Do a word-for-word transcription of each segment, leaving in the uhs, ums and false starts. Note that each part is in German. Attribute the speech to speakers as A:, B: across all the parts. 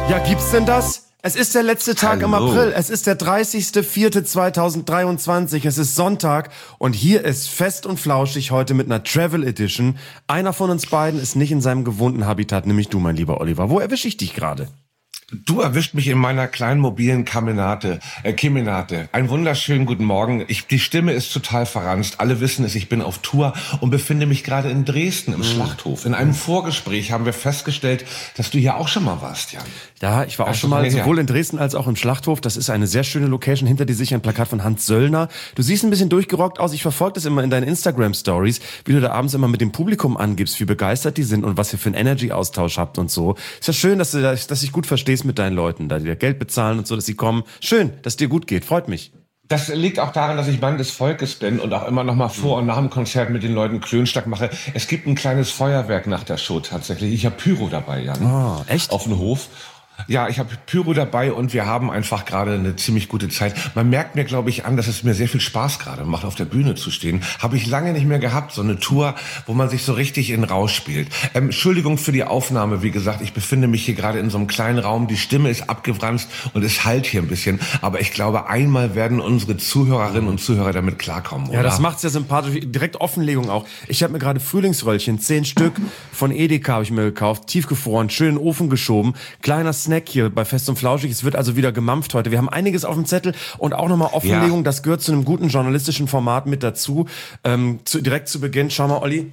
A: Ja, gibt's denn das? Es ist der letzte Tag
B: Hallo.
A: im April. Es ist der dreißigster vierter zweitausenddreiundzwanzig. Es ist Sonntag und hier ist Fest und Flauschig heute mit einer Travel Edition. Einer von uns beiden ist nicht in seinem gewohnten Habitat, nämlich du, mein lieber Oliver. Wo erwische ich dich gerade?
B: Du erwischt mich in meiner kleinen mobilen Kemenate, äh, Kemenate. Einen wunderschönen guten Morgen. Ich, die Stimme ist total verranzt. Alle wissen es, ich bin auf Tour und befinde mich gerade in Dresden im mm. Schlachthof. In einem Vorgespräch haben wir festgestellt, dass du hier auch schon mal warst, Jan.
A: Ja, ich war auch
B: Hast
A: schon
B: du
A: mal
B: gesehen,
A: sowohl
B: ja.
A: in Dresden als auch im Schlachthof. Das ist eine sehr schöne Location. Hinter dir sicher ein Plakat von Hans Söllner. Du siehst ein bisschen durchgerockt aus. Ich verfolge das immer in deinen Instagram-Stories, wie du da abends immer mit dem Publikum angibst, wie begeistert die sind und was ihr für einen Energy-Austausch habt und so. Ist ja schön, dass du dass dich gut verstehst mit deinen Leuten, da die dir Geld bezahlen und so, dass sie kommen. Schön, dass dir gut geht. Freut mich.
B: Das liegt auch daran, dass ich Mann des Volkes bin und auch immer noch mal vor und nach dem Konzert mit den Leuten Klönstark mache. Es gibt ein kleines Feuerwerk nach der Show tatsächlich. Ich habe Pyro dabei, Jan.
A: Oh, echt?
B: Auf dem Hof. Ja, ich habe Pyro dabei und wir haben einfach gerade eine ziemlich gute Zeit. Man merkt mir, glaube ich, an, dass es mir sehr viel Spaß gerade macht, auf der Bühne zu stehen. Habe ich lange nicht mehr gehabt, so eine Tour, wo man sich so richtig in Rausch spielt. Ähm, Entschuldigung für die Aufnahme, wie gesagt, ich befinde mich hier gerade in so einem kleinen Raum. Die Stimme ist abgewranst und es hallt hier ein bisschen. Aber ich glaube, einmal werden unsere Zuhörerinnen und Zuhörer damit klarkommen, oder?
A: Ja, das macht's ja sympathisch. Direkt Offenlegung auch. Ich habe mir gerade Frühlingsröllchen, zehn Stück von Edeka habe ich mir gekauft, tiefgefroren, schön in den Ofen geschoben. Kleiner Snack hier bei Fest und Flauschig. Es wird also wieder gemampft heute. Wir haben einiges auf dem Zettel und auch nochmal Offenlegung. Ja. Das gehört zu einem guten journalistischen Format mit dazu. Ähm, zu, direkt zu Beginn, schau mal, Olli.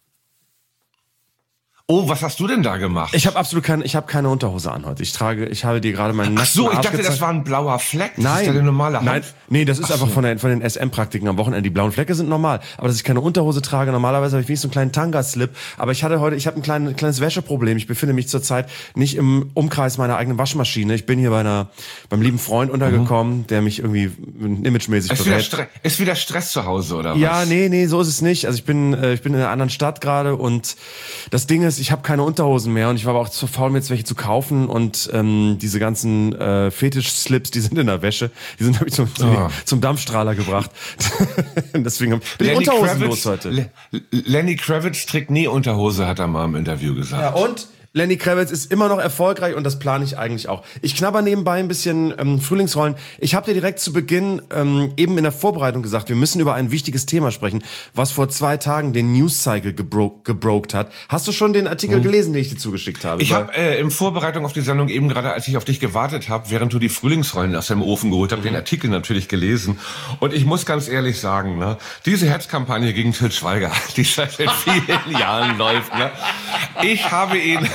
B: Oh, was hast du denn da gemacht?
A: Ich habe absolut keine, ich habe keine Unterhose an heute. Ich trage, ich habe dir gerade meinen nackten
B: Ach so, ich
A: Arsch
B: dachte,
A: gezeigt.
B: das war ein blauer Fleck. Das
A: Nein,
B: ist ja der normale
A: nein,
B: Hand.
A: nee, das ist
B: Ach
A: einfach
B: so.
A: von den von den S M-Praktiken am Wochenende. Die blauen Flecke sind normal, aber dass ich keine Unterhose trage, normalerweise habe ich wenigstens so einen kleinen Tanga-Slip. Aber ich hatte heute, ich habe ein kleines, kleines Wäscheproblem. Ich befinde mich zurzeit nicht im Umkreis meiner eigenen Waschmaschine. Ich bin hier bei einer, beim lieben Freund untergekommen, mhm. der mich irgendwie imagemäßig
B: ist wieder,
A: berät.
B: Stre- ist wieder Stress zu Hause, oder was?
A: Ja, nee, nee, so ist es nicht. Also ich bin, äh, ich bin in einer anderen Stadt gerade und das Ding ist, ich habe keine Unterhosen mehr und ich war aber auch zu faul, mir jetzt welche zu kaufen und ähm, diese ganzen äh, Fetisch-Slips, die sind in der Wäsche, die sind hab ich zum, zum,
B: Oh.
A: zum Dampfstrahler gebracht. Deswegen bin ich
B: Lenny
A: unterhosenlos
B: Kravitz,
A: heute.
B: Le- Lenny Kravitz trägt nie Unterhose, hat er mal im Interview gesagt.
A: Ja, und Lenny Kravitz ist immer noch erfolgreich und das plane ich eigentlich auch. Ich knabber nebenbei ein bisschen ähm, Frühlingsrollen. Ich habe dir direkt zu Beginn ähm, eben in der Vorbereitung gesagt, wir müssen über ein wichtiges Thema sprechen, was vor zwei Tagen den News-Cycle gebro- gebrokt hat. Hast du schon den Artikel hm. gelesen, den ich dir zugeschickt habe?
B: Ich habe äh, in Vorbereitung auf die Sendung eben gerade, als ich auf dich gewartet habe, während du die Frühlingsrollen aus dem Ofen geholt hast, mhm. den Artikel natürlich gelesen. Und ich muss ganz ehrlich sagen, ne, diese Hetzkampagne gegen Til Schweiger, die seit vielen Jahren läuft, ne, ich habe ihn...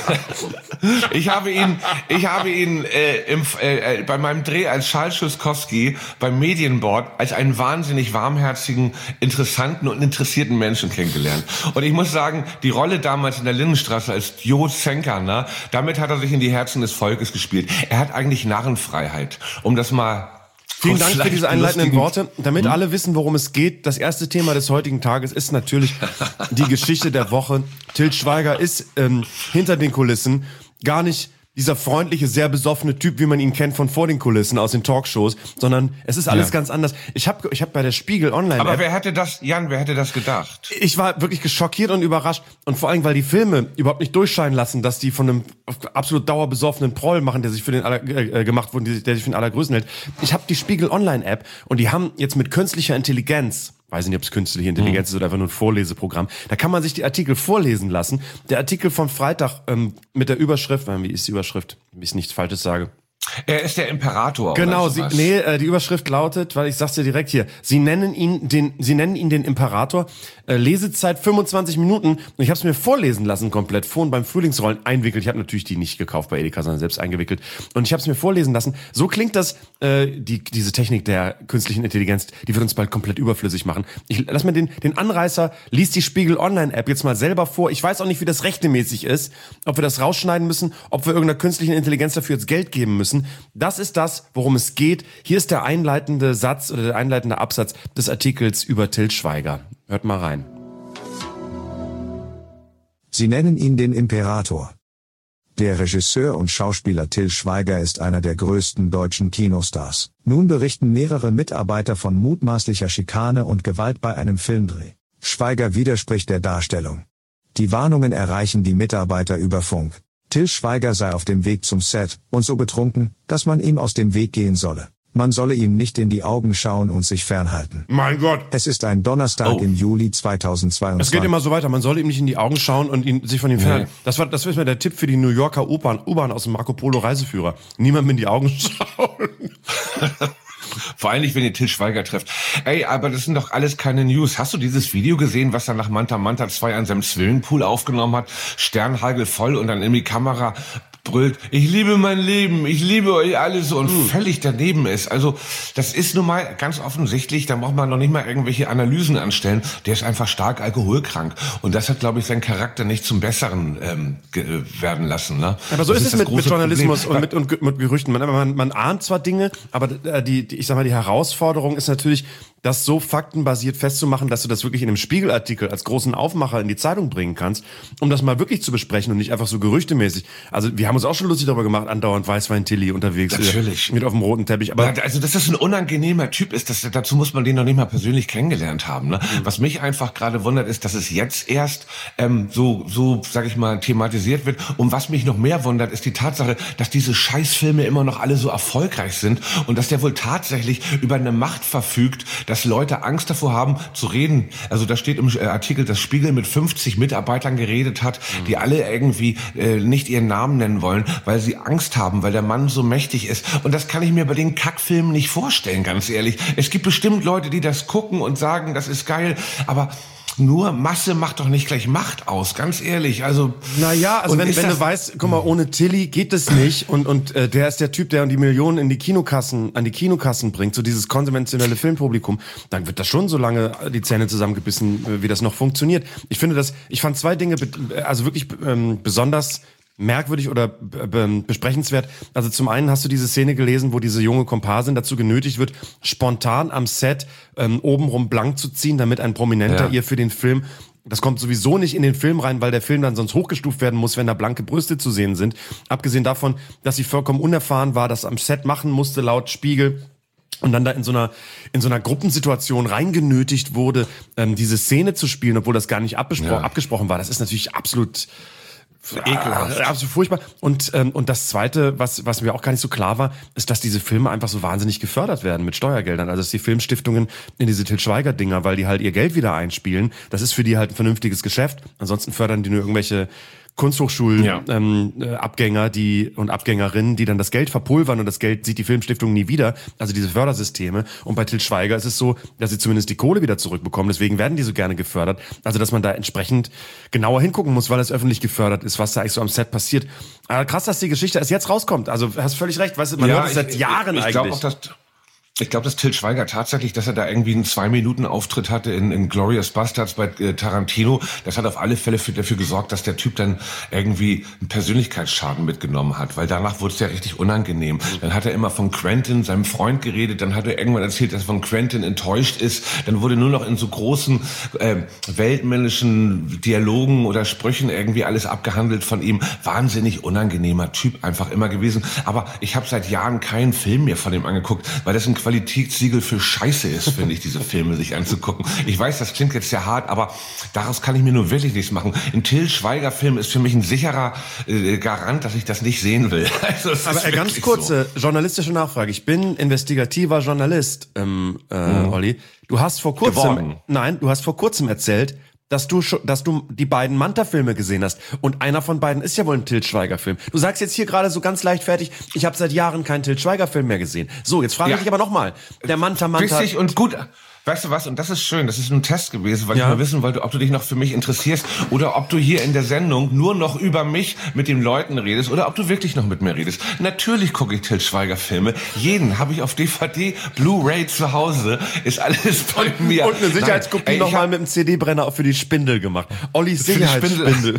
B: Ich habe ihn, ich habe ihn äh, im, äh, bei meinem Dreh als Charles Schulzkowski beim Medienboard als einen wahnsinnig warmherzigen, interessanten und interessierten Menschen kennengelernt. Und ich muss sagen, die Rolle damals in der Lindenstraße als Jo Zenker, ne, damit hat er sich in die Herzen des Volkes gespielt. Er hat eigentlich Narrenfreiheit, um das mal...
A: Vielen Dank für diese einleitenden Worte. Damit hm? alle wissen, worum es geht, das erste Thema des heutigen Tages ist natürlich die Geschichte der Woche. Til Schweiger ist ähm, hinter den Kulissen gar nicht dieser freundliche, sehr besoffene Typ, wie man ihn kennt von vor den Kulissen aus den Talkshows, sondern es ist alles ja. ganz anders. Ich habe ich hab bei der Spiegel Online
B: Aber wer hätte das, Jan, wer hätte das gedacht?
A: Ich war wirklich geschockiert und überrascht und vor allem, weil die Filme überhaupt nicht durchscheinen lassen, dass die von einem absolut dauerbesoffenen Proll machen, der sich für den aller, äh, gemacht wurde, der sich für den allergrößten hält. Ich habe die Spiegel Online App und die haben jetzt mit künstlicher Intelligenz, weiß nicht, ob es künstliche Intelligenz ist oder einfach nur ein Vorleseprogramm. Da kann man sich die Artikel vorlesen lassen. Der Artikel von Freitag ähm, mit der Überschrift, wie ist die Überschrift, wie ich nichts Falsches sage.
B: Er ist der Imperator.
A: Genau,
B: oder
A: sie,
B: sowas.
A: nee, äh, die Überschrift lautet, weil ich sag's dir direkt hier, sie nennen ihn den, sie nennen ihn den Imperator, äh, Lesezeit fünfundzwanzig Minuten und ich habe es mir vorlesen lassen komplett, vorhin beim Frühlingsrollen einwickelt, ich habe natürlich die nicht gekauft bei Edeka, sondern selbst eingewickelt und ich habe es mir vorlesen lassen, so klingt das, äh, die, diese Technik der künstlichen Intelligenz, die wird uns bald komplett überflüssig machen. Ich lass mir den, den Anreißer, lies die Spiegel Online App jetzt mal selber vor, ich weiß auch nicht, wie das rechtmäßig ist, ob wir das rausschneiden müssen, ob wir irgendeiner künstlichen Intelligenz dafür jetzt Geld geben müssen. Das ist das, worum es geht. Hier ist der einleitende Satz oder der einleitende Absatz des Artikels über Til Schweiger. Hört mal rein.
C: Sie nennen ihn den Imperator. Der Regisseur und Schauspieler Til Schweiger ist einer der größten deutschen Kinostars. Nun berichten mehrere Mitarbeiter von mutmaßlicher Schikane und Gewalt bei einem Filmdreh. Schweiger widerspricht der Darstellung. Die Warnungen erreichen die Mitarbeiter über Funk. Til Schweiger sei auf dem Weg zum Set und so betrunken, dass man ihm aus dem Weg gehen solle. Man solle ihm nicht in die Augen schauen und sich fernhalten.
A: Mein Gott.
C: Es ist ein Donnerstag
B: Oh.
C: im Juli zweitausendzweiundzwanzig.
A: Es geht immer so weiter. Man soll ihm nicht in die Augen schauen und ihn, sich von ihm fernhalten.
B: Nee.
A: Das war, das ist mir der Tipp für die New Yorker U-Bahn, U-Bahn aus dem Marco Polo Reiseführer. Niemandem in die Augen schauen.
B: Vor allem nicht, wenn ihr Til Schweiger trefft. Ey, aber das sind doch alles keine News. Hast du dieses Video gesehen, was er nach Manta Manta zwei an seinem Swimmingpool aufgenommen hat? Sternhagel voll und dann in die Kamera brüllt, ich liebe mein Leben, ich liebe euch alle so und mhm. völlig daneben ist. Also das ist nun mal ganz offensichtlich, da braucht man noch nicht mal irgendwelche Analysen anstellen. Der ist einfach stark alkoholkrank. Und das hat, glaube ich, seinen Charakter nicht zum Besseren ähm, ge- werden lassen. Ne?
A: Aber so
B: das
A: ist,
B: ist
A: es mit, mit Journalismus
B: Problem.
A: und mit, und mit Gerüchten. Man, man, man ahnt zwar Dinge, aber die, die, ich sag mal, die Herausforderung ist natürlich, das so faktenbasiert festzumachen, dass du das wirklich in einem Spiegelartikel als großen Aufmacher in die Zeitung bringen kannst, um das mal wirklich zu besprechen und nicht einfach so gerüchtemäßig. Also wir haben uns auch schon lustig darüber gemacht, andauernd Weißwein-Tilly unterwegs.
B: Natürlich.
A: Mit auf dem roten Teppich. Aber
B: ja, also, dass das ein unangenehmer Typ ist, das, dazu muss man den noch nicht mal persönlich kennengelernt haben. Ne? Mhm. Was mich einfach gerade wundert, ist, dass es jetzt erst ähm, so, so, sag ich mal, thematisiert wird. Und was mich noch mehr wundert, ist die Tatsache, dass diese Scheißfilme immer noch alle so erfolgreich sind und dass der wohl tatsächlich über eine Macht verfügt, dass Leute Angst davor haben zu reden. Also da steht im Artikel, dass Spiegel mit fünfzig Mitarbeitern geredet hat, mhm. die alle irgendwie äh, nicht ihren Namen nennen wollen, weil sie Angst haben, weil der Mann so mächtig ist. Und das kann ich mir bei den Kackfilmen nicht vorstellen, ganz ehrlich. Es gibt bestimmt Leute, die das gucken und sagen, das ist geil, aber nur Masse macht doch nicht gleich Macht aus, ganz ehrlich. Also
A: naja, also wenn, wenn du weißt, guck mal, ohne Tilly geht es nicht und und äh, der ist der Typ, der die Millionen in die Kinokassen, an die Kinokassen bringt, so dieses konventionelle Filmpublikum, dann wird das schon so lange die Zähne zusammengebissen, wie das noch funktioniert. Ich finde das, ich fand zwei Dinge, also wirklich ähm, besonders merkwürdig oder be- besprechenswert. Also zum einen hast du diese Szene gelesen, wo diese junge Komparsin dazu genötigt wird, spontan am Set ähm, obenrum blank zu ziehen, damit ein Prominenter
B: ja.
A: ihr für den Film, das kommt sowieso nicht in den Film rein, weil der Film dann sonst hochgestuft werden muss, wenn da blanke Brüste zu sehen sind. Abgesehen davon, dass sie vollkommen unerfahren war, das am Set machen musste, laut Spiegel. Und dann da in so einer in so einer Gruppensituation reingenötigt wurde, ähm, diese Szene zu spielen, obwohl das gar nicht abgespro-
B: ja.
A: abgesprochen war. Das ist natürlich absolut
B: ekelhaft.
A: Ah, absolut furchtbar. Und ähm, und das Zweite, was was mir auch gar nicht so klar war, ist, dass diese Filme einfach so wahnsinnig gefördert werden mit Steuergeldern. Also dass die Filmstiftungen in diese Til Schweiger-Dinger, weil die halt ihr Geld wieder einspielen, das ist für die halt ein vernünftiges Geschäft. Ansonsten fördern die nur irgendwelche Kunsthochschul-Abgänger
B: Ja.
A: ähm, äh, Abgänger, die und Abgängerinnen, die dann das Geld verpulvern und das Geld sieht die Filmstiftung nie wieder. Also diese Fördersysteme. Und bei Til Schweiger ist es so, dass sie zumindest die Kohle wieder zurückbekommen. Deswegen werden die so gerne gefördert. Also dass man da entsprechend genauer hingucken muss, weil es öffentlich gefördert ist, was da eigentlich so am Set passiert. Aber krass, dass die Geschichte erst jetzt rauskommt. Also hast völlig recht. Weißt du, man hört es seit Jahren
B: ich, ich
A: eigentlich.
B: Glaub auch, dass Ich glaube, dass Til Schweiger tatsächlich, dass er da irgendwie einen Zwei-Minuten-Auftritt hatte in, in Glorious Bastards bei äh, Tarantino, das hat auf alle Fälle für, dafür gesorgt, dass der Typ dann irgendwie einen Persönlichkeitsschaden mitgenommen hat, weil danach wurde es ja richtig unangenehm. Dann hat er immer von Quentin, seinem Freund, geredet, dann hat er irgendwann erzählt, dass er von Quentin enttäuscht ist, dann wurde nur noch in so großen äh, weltmännischen Dialogen oder Sprüchen irgendwie alles abgehandelt von ihm. Wahnsinnig unangenehmer Typ einfach immer gewesen. Aber ich habe seit Jahren keinen Film mehr von ihm angeguckt, weil das ein Qualitätssiegel für Scheiße ist, finde ich, diese Filme sich anzugucken. Ich weiß, das klingt jetzt sehr hart, aber daraus kann ich mir nur wirklich nichts machen. Ein Til Schweiger-Film ist für mich ein sicherer äh, Garant, dass ich das nicht sehen will. Also,
A: aber äh, ganz kurze so. journalistische Nachfrage. Ich bin investigativer Journalist, ähm, äh, mhm. Olli. Du hast vor kurzem,
B: Geworden.
A: nein, du hast vor kurzem erzählt, dass du schon, dass du die beiden Manta-Filme gesehen hast. Und einer von beiden ist ja wohl ein Til Schweiger-Film. Du sagst jetzt hier gerade so ganz leichtfertig, ich habe seit Jahren keinen Til Schweiger-Film mehr gesehen. So, jetzt frage
B: ja.
A: ich dich aber nochmal. Der Manta Manta.
B: Wichtig und gut. Weißt du was? Und das ist schön. Das ist ein Test gewesen, weil
A: ja.
B: ich mal wissen wollte, ob du dich noch für mich interessierst oder ob du hier in der Sendung nur noch über mich mit den Leuten redest oder ob du wirklich noch mit mir redest. Natürlich gucke ich Til Schweiger Filme. Jeden habe ich auf D V D, Blu-ray zu Hause. Ist alles bei mir.
A: Und eine Sicherheitskopie nochmal mit dem C D-Brenner für die Spindel gemacht. Ollis Sicherheitsspindel.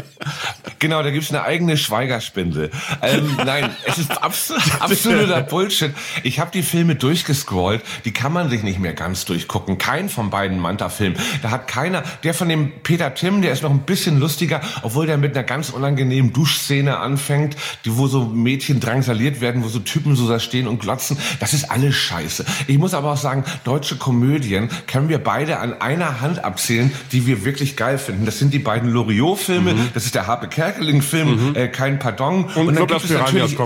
B: Genau, da gibt's eine eigene Schweigerspindel. Ähm, nein, es ist abs- absoluter Bullshit. Ich habe die Filme durchgescrollt. Die kann man sich nicht mehr ganz durch durchgucken. Kein von beiden Manta-Filmen. Da hat keiner, der von dem Peter Timm, der ist noch ein bisschen lustiger, obwohl der mit einer ganz unangenehmen Duschszene anfängt, die, wo so Mädchen drangsaliert werden, wo so Typen so da stehen und glotzen. Das ist alles scheiße. Ich muss aber auch sagen, deutsche Komödien können wir beide an einer Hand abzählen, die wir wirklich geil finden. Das sind die beiden Loriot-Filme, mhm. das ist der Harpe Kerkeling-Film, mhm. äh, Kein Pardon.
A: Und, und dann gibt es natürlich...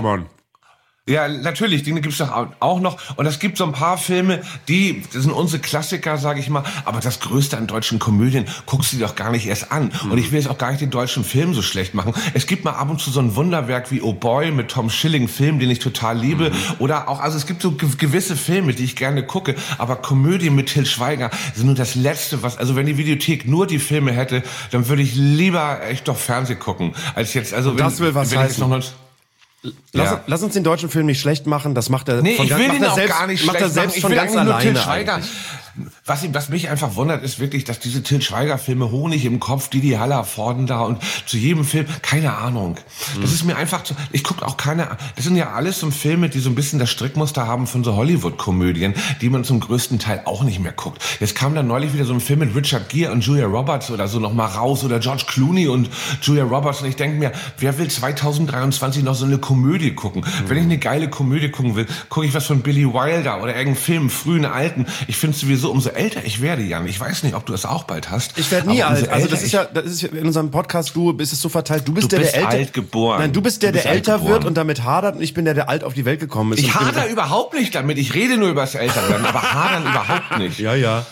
B: Ja, natürlich, die gibt's doch auch noch. Und es gibt so ein paar Filme, die, das sind unsere Klassiker, sage ich mal. Aber das Größte an deutschen Komödien guckst du dir doch gar nicht erst an. Mhm. Und ich will jetzt auch gar nicht den deutschen Film so schlecht machen. Es gibt mal ab und zu so ein Wunderwerk wie Oh Boy mit Tom Schilling, Film, den ich total liebe. Mhm. Oder auch, also es gibt so ge- gewisse Filme, die ich gerne gucke. Aber Komödien mit Til Schweiger sind nur das Letzte, was, also wenn die Videothek nur die Filme hätte, dann würde ich lieber echt doch Fernsehen gucken, als jetzt, also wenn,
A: das will was
B: wenn ich jetzt noch noch
A: Lass,
B: ja.
A: lass uns den deutschen Film nicht schlecht machen, das macht er
B: nee,
A: von
B: ich
A: ganz,
B: will
A: macht
B: ihn
A: er
B: auch
A: selbst,
B: gar nicht
A: macht er
B: schlecht
A: selbst
B: machen.
A: von
B: ich will
A: ganz
B: nur
A: alleine.
B: Til Schweiger.
A: Eigentlich.
B: Was, was mich einfach wundert, ist wirklich, dass diese Til Schweiger-Filme Honig im Kopf, Didi Haller, Forden da und zu jedem Film, keine Ahnung. Das mhm. ist mir einfach zu, ich gucke auch keine, das sind ja alles so Filme, die so ein bisschen das Strickmuster haben von so Hollywood-Komödien, die man zum größten Teil auch nicht mehr guckt. Jetzt kam dann neulich wieder so ein Film mit Richard Gere und Julia Roberts oder so noch mal raus oder George Clooney und Julia Roberts und ich denke mir, wer will zweitausenddreiundzwanzig noch so eine Komödie gucken? Mhm. Wenn ich eine geile Komödie gucken will, gucke ich was von Billy Wilder oder irgendeinen Film, frühen, alten. Ich finde es sowieso, umso älter ich werde, Jan, ich weiß nicht, ob du das auch bald hast.
A: Ich werde nie alt. Also das ist ja, das ist ja in unserem Podcast, du bist es so verteilt. Du bist
B: du
A: der,
B: bist
A: der älter,
B: alt geboren.
A: Nein, du bist der,
B: du bist
A: der älter
B: geboren.
A: wird und damit hadert und ich bin der, der alt auf die Welt gekommen ist.
B: Ich hader überhaupt nicht damit. Ich rede nur über das Älterwerden, aber hadern überhaupt nicht.
A: Ja, ja.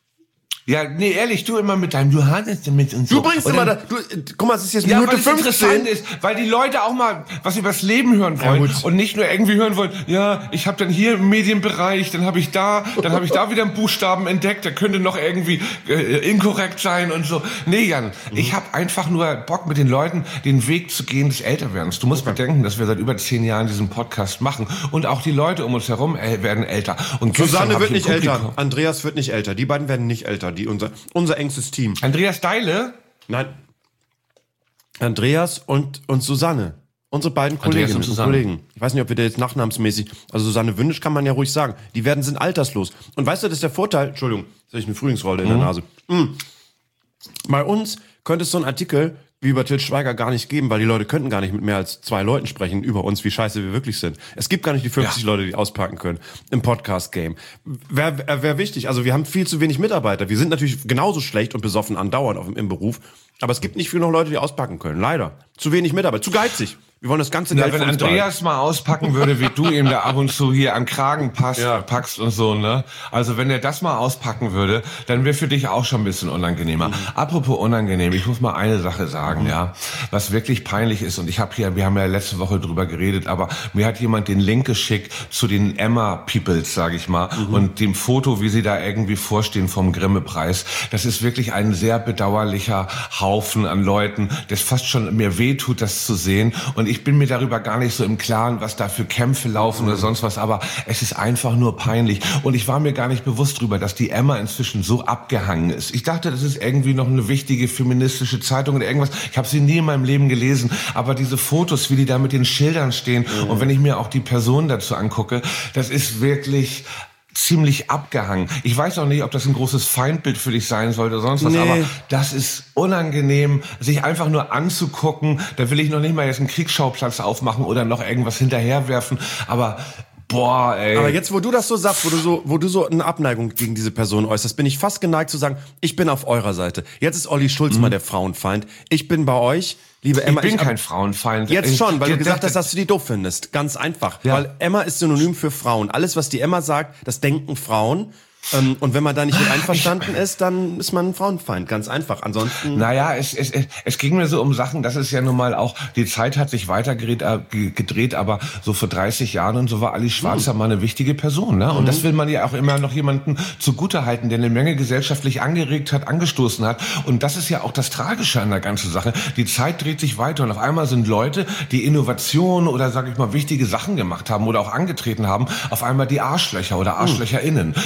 B: Ja, nee, ehrlich, du immer mit deinem, du hattest damit und so.
A: Du bringst
B: und
A: immer
B: dann,
A: da, du, guck mal, es ist jetzt
B: ja,
A: Minute
B: weil es
A: fünfzehn.
B: interessant ist, weil die Leute auch mal was übers Leben hören wollen
A: ja,
B: und nicht nur irgendwie hören wollen, ja, ich habe dann hier im Medienbereich, dann habe ich da, dann habe ich da wieder einen Buchstaben entdeckt, der könnte noch irgendwie äh, inkorrekt sein und so. Nee, Jan, mhm. ich habe einfach nur Bock mit den Leuten den Weg zu gehen des Älterwerdens. Du musst okay. bedenken, dass wir seit über zehn Jahren diesen Podcast machen und auch die Leute um uns herum äh, werden älter. Und
A: Susanne wird nicht älter, Andreas wird nicht älter, die beiden werden nicht älter, die unser unser engstes Team.
B: Andreas Deile?
A: Nein. Andreas und, und Susanne. Unsere beiden Kolleginnen und, und Kollegen. Ich weiß nicht, ob wir da jetzt nachnamensmäßig, also Susanne Wündisch kann man ja ruhig sagen. Die werden, sind alterslos. Und weißt du, das ist der Vorteil, Entschuldigung, jetzt habe ich eine Frühlingsrolle in mhm. der Nase. Mhm. Bei uns könnte es so einen Artikel wie über Til Schweiger gar nicht geben, weil die Leute könnten gar nicht mit mehr als zwei Leuten sprechen über uns, wie scheiße wir wirklich sind. Es gibt gar nicht die fünfzig ja. Leute, die auspacken können im Podcast-Game. Wäre wär wichtig. Also wir haben viel zu wenig Mitarbeiter. Wir sind natürlich genauso schlecht und besoffen andauernd auf, im Beruf. Aber es gibt nicht viele noch Leute, die auspacken können. Leider. Zu wenig Mitarbeiter. Zu geizig. Wir wollen das ganze
B: ja,
A: Geld
B: wenn
A: von uns
B: Andreas
A: behalten.
B: mal auspacken würde, wie du ihm da ab und zu hier am Kragen passt, ja. packst und so, ne? Also wenn er das mal auspacken würde, dann wäre für dich auch schon ein bisschen unangenehmer. Mhm. Apropos unangenehm, ich muss mal eine Sache sagen, mhm. ja, was wirklich peinlich ist und ich habe hier, wir haben ja letzte Woche drüber geredet, aber mir hat jemand den Link geschickt zu den Emma Peoples, sage ich mal, mhm. und dem Foto, wie sie da irgendwie vorstehen vom Grimme-Preis. Das ist wirklich ein sehr bedauerlicher Haufen an Leuten, das fast schon mir wehtut, das zu sehen. Und ich bin mir darüber gar nicht so im Klaren, was da für Kämpfe laufen oder sonst was, aber es ist einfach nur peinlich. Und ich war mir gar nicht bewusst drüber, dass die Emma inzwischen so abgehangen ist. Ich dachte, das ist irgendwie noch eine wichtige feministische Zeitung oder irgendwas. Ich habe sie nie in meinem Leben gelesen, aber diese Fotos, wie die da mit den Schildern stehen mhm. und wenn ich mir auch die Person dazu angucke, das ist wirklich ziemlich abgehangen. Ich weiß auch nicht, ob das ein großes Feindbild für dich sein sollte oder sonst was, nee. aber das ist unangenehm, sich einfach nur anzugucken. Da will ich noch nicht mal jetzt einen Kriegsschauplatz aufmachen oder noch irgendwas hinterherwerfen, aber boah, ey.
A: Aber jetzt, wo du das so sagst, wo du so, wo du so eine Abneigung gegen diese Person äußerst, bin ich fast geneigt zu sagen, ich bin auf eurer Seite. Jetzt ist Olli Schulz mhm. mal der Frauenfeind. Ich bin bei euch. Liebe Emma,
B: ich bin
A: ich,
B: kein Frauenfeind.
A: Jetzt schon, weil
B: ich,
A: du gesagt hast, dass du die doof findest. Ganz einfach. Ja. Weil Emma ist synonym für Frauen. Alles, was die Emma sagt, das denken Frauen. Ähm, und wenn man da nicht mit einverstanden ist, dann ist man ein Frauenfeind. Ganz einfach. Ansonsten...
B: Naja, es, es, es, es ging mir so um Sachen, das ist ja nun mal auch, die Zeit hat sich weitergedreht, äh, gedreht, aber so vor dreißig Jahren und so war Ali Schwarzer mhm. mal eine wichtige Person. Ne? Und mhm. das will man ja auch immer noch jemanden zugutehalten, der eine Menge gesellschaftlich angeregt hat, angestoßen hat. Und das ist ja auch das Tragische an der ganzen Sache. Die Zeit dreht sich weiter und auf einmal sind Leute, die Innovationen oder, sag ich mal, wichtige Sachen gemacht haben oder auch angetreten haben, auf einmal die Arschlöcher oder ArschlöcherInnen. Und das ist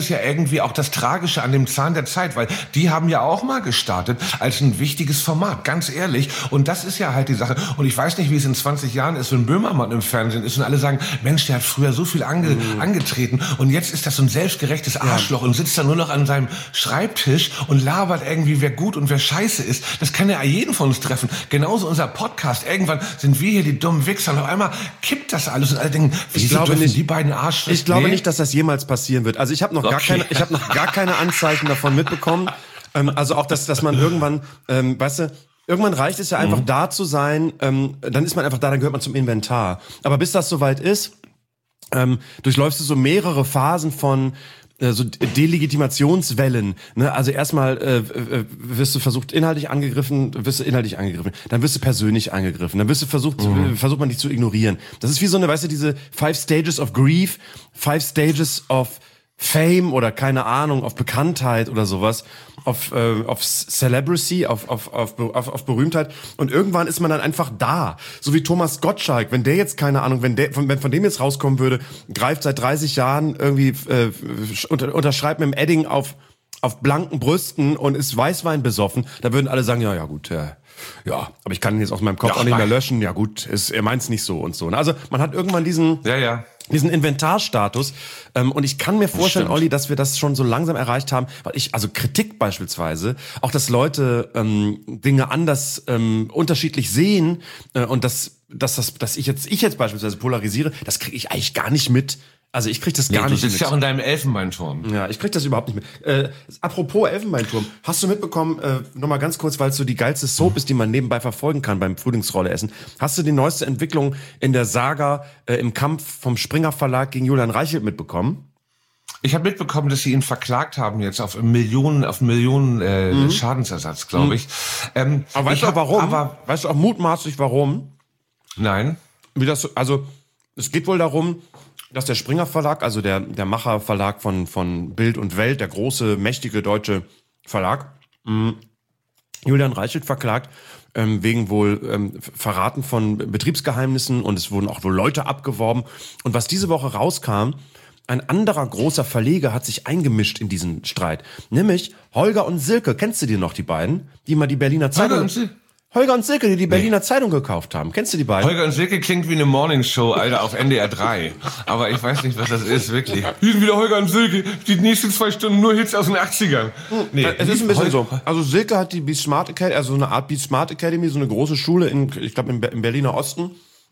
B: ist ja irgendwie auch das Tragische an dem Zahn der Zeit, weil die haben ja auch mal gestartet als ein wichtiges Format, ganz ehrlich. Und das ist ja halt die Sache. Und ich weiß nicht, wie es in zwanzig Jahren ist, wenn Böhmermann im Fernsehen ist und alle sagen, Mensch, der hat früher so viel ange, mm. angetreten und jetzt ist das so ein selbstgerechtes Arschloch ja. und sitzt da nur noch an seinem Schreibtisch und labert irgendwie, wer gut und wer scheiße ist. Das kann ja jeden von uns treffen. Genauso unser Podcast. Irgendwann sind wir hier die dummen Wichser und auf einmal kippt das alles und alle denken,
A: ich glaube nicht,
B: die beiden Arschlöcher.
A: Ich glaube nee? nicht, dass das jemals passieren wird. Also ich habe noch, okay. gar keine, ich hab noch gar keine Anzeichen davon mitbekommen. Ähm, also auch, dass, dass man irgendwann, ähm, weißt du, irgendwann reicht es ja einfach mhm. da zu sein, ähm, dann ist man einfach da, dann gehört man zum Inventar. Aber bis das soweit ist, ähm, durchläufst du so mehrere Phasen von so Delegitimationswellen, ne? Also erstmal äh, wirst du versucht inhaltlich angegriffen, wirst du inhaltlich angegriffen, dann wirst du persönlich angegriffen, dann wirst du versucht, mhm. versucht man dich zu ignorieren. Das ist wie so eine, weißt du, diese Five Stages of Grief, Five Stages of Fame oder keine Ahnung, auf Bekanntheit oder sowas, auf äh, auf Celebrity, auf auf auf auf auf Berühmtheit und irgendwann ist man dann einfach da, so wie Thomas Gottschalk, wenn der jetzt keine Ahnung, wenn der von, wenn von dem jetzt rauskommen würde, greift seit dreißig Jahren irgendwie äh, unter, unterschreibt mit dem Edding auf auf blanken Brüsten und ist Weißwein besoffen, da würden alle sagen, ja ja gut, ja, ja, aber ich kann ihn jetzt aus meinem Kopf ja, auch nicht mehr löschen, ja gut, ist, er meint's nicht so und so. Also man hat irgendwann diesen
B: ja ja
A: diesen Inventarstatus. Ähm, und ich kann mir vorstellen, Olli, dass wir das schon so langsam erreicht haben, weil ich, also Kritik beispielsweise, auch dass Leute ähm, Dinge anders, ähm, unterschiedlich sehen äh, und dass, dass, das, dass ich jetzt, ich jetzt beispielsweise polarisiere, das kriege ich eigentlich gar nicht mit. Also ich krieg das gar
B: ja,
A: nicht
B: mit. Du
A: sitzt
B: ja auch in deinem Elfenbeinturm.
A: Ja, ich krieg das überhaupt nicht mit. Äh, apropos Elfenbeinturm, hast du mitbekommen, äh, nochmal ganz kurz, weil es so die geilste Soap ist, die man nebenbei verfolgen kann beim Frühlingsrolle essen. Hast du die neueste Entwicklung in der Saga äh, im Kampf vom Springer Verlag gegen Julian Reichelt mitbekommen?
B: Ich habe mitbekommen, dass sie ihn verklagt haben jetzt auf Millionen, auf Millionen äh, mhm. Schadensersatz, glaube mhm. ich. Ähm,
A: aber weißt
B: ich
A: du
B: hab,
A: auch warum?
B: Aber,
A: weißt du auch mutmaßlich warum?
B: Nein.
A: Wie das? Also es geht wohl darum, dass der Springer Verlag, also der der Macher Verlag von von Bild und Welt, der große mächtige deutsche Verlag, mh, Julian Reichelt verklagt ähm, wegen wohl ähm, Verraten von Betriebsgeheimnissen und es wurden auch wohl Leute abgeworben. Und was diese Woche rauskam, ein anderer großer Verleger hat sich eingemischt in diesen Streit, nämlich Holger und Silke. Kennst du die noch, die beiden, die mal die Berliner Zeitung?
B: Holger und,
A: Holger und Silke, die die Berliner nee. Zeitung gekauft haben. Kennst du die beiden?
B: Holger und Silke klingt wie eine Morningshow, Alter, auf N D R drei. Aber ich weiß nicht, was das ist, wirklich. Hier sind wieder Holger und Silke, die nächsten zwei Stunden nur Hits aus den achtzigern.
A: Nee, es ist ein bisschen so. Also Silke hat die Be Smart Academy, also eine Art Be Smart Academy, so eine große Schule in, ich glaube, im Berliner Osten,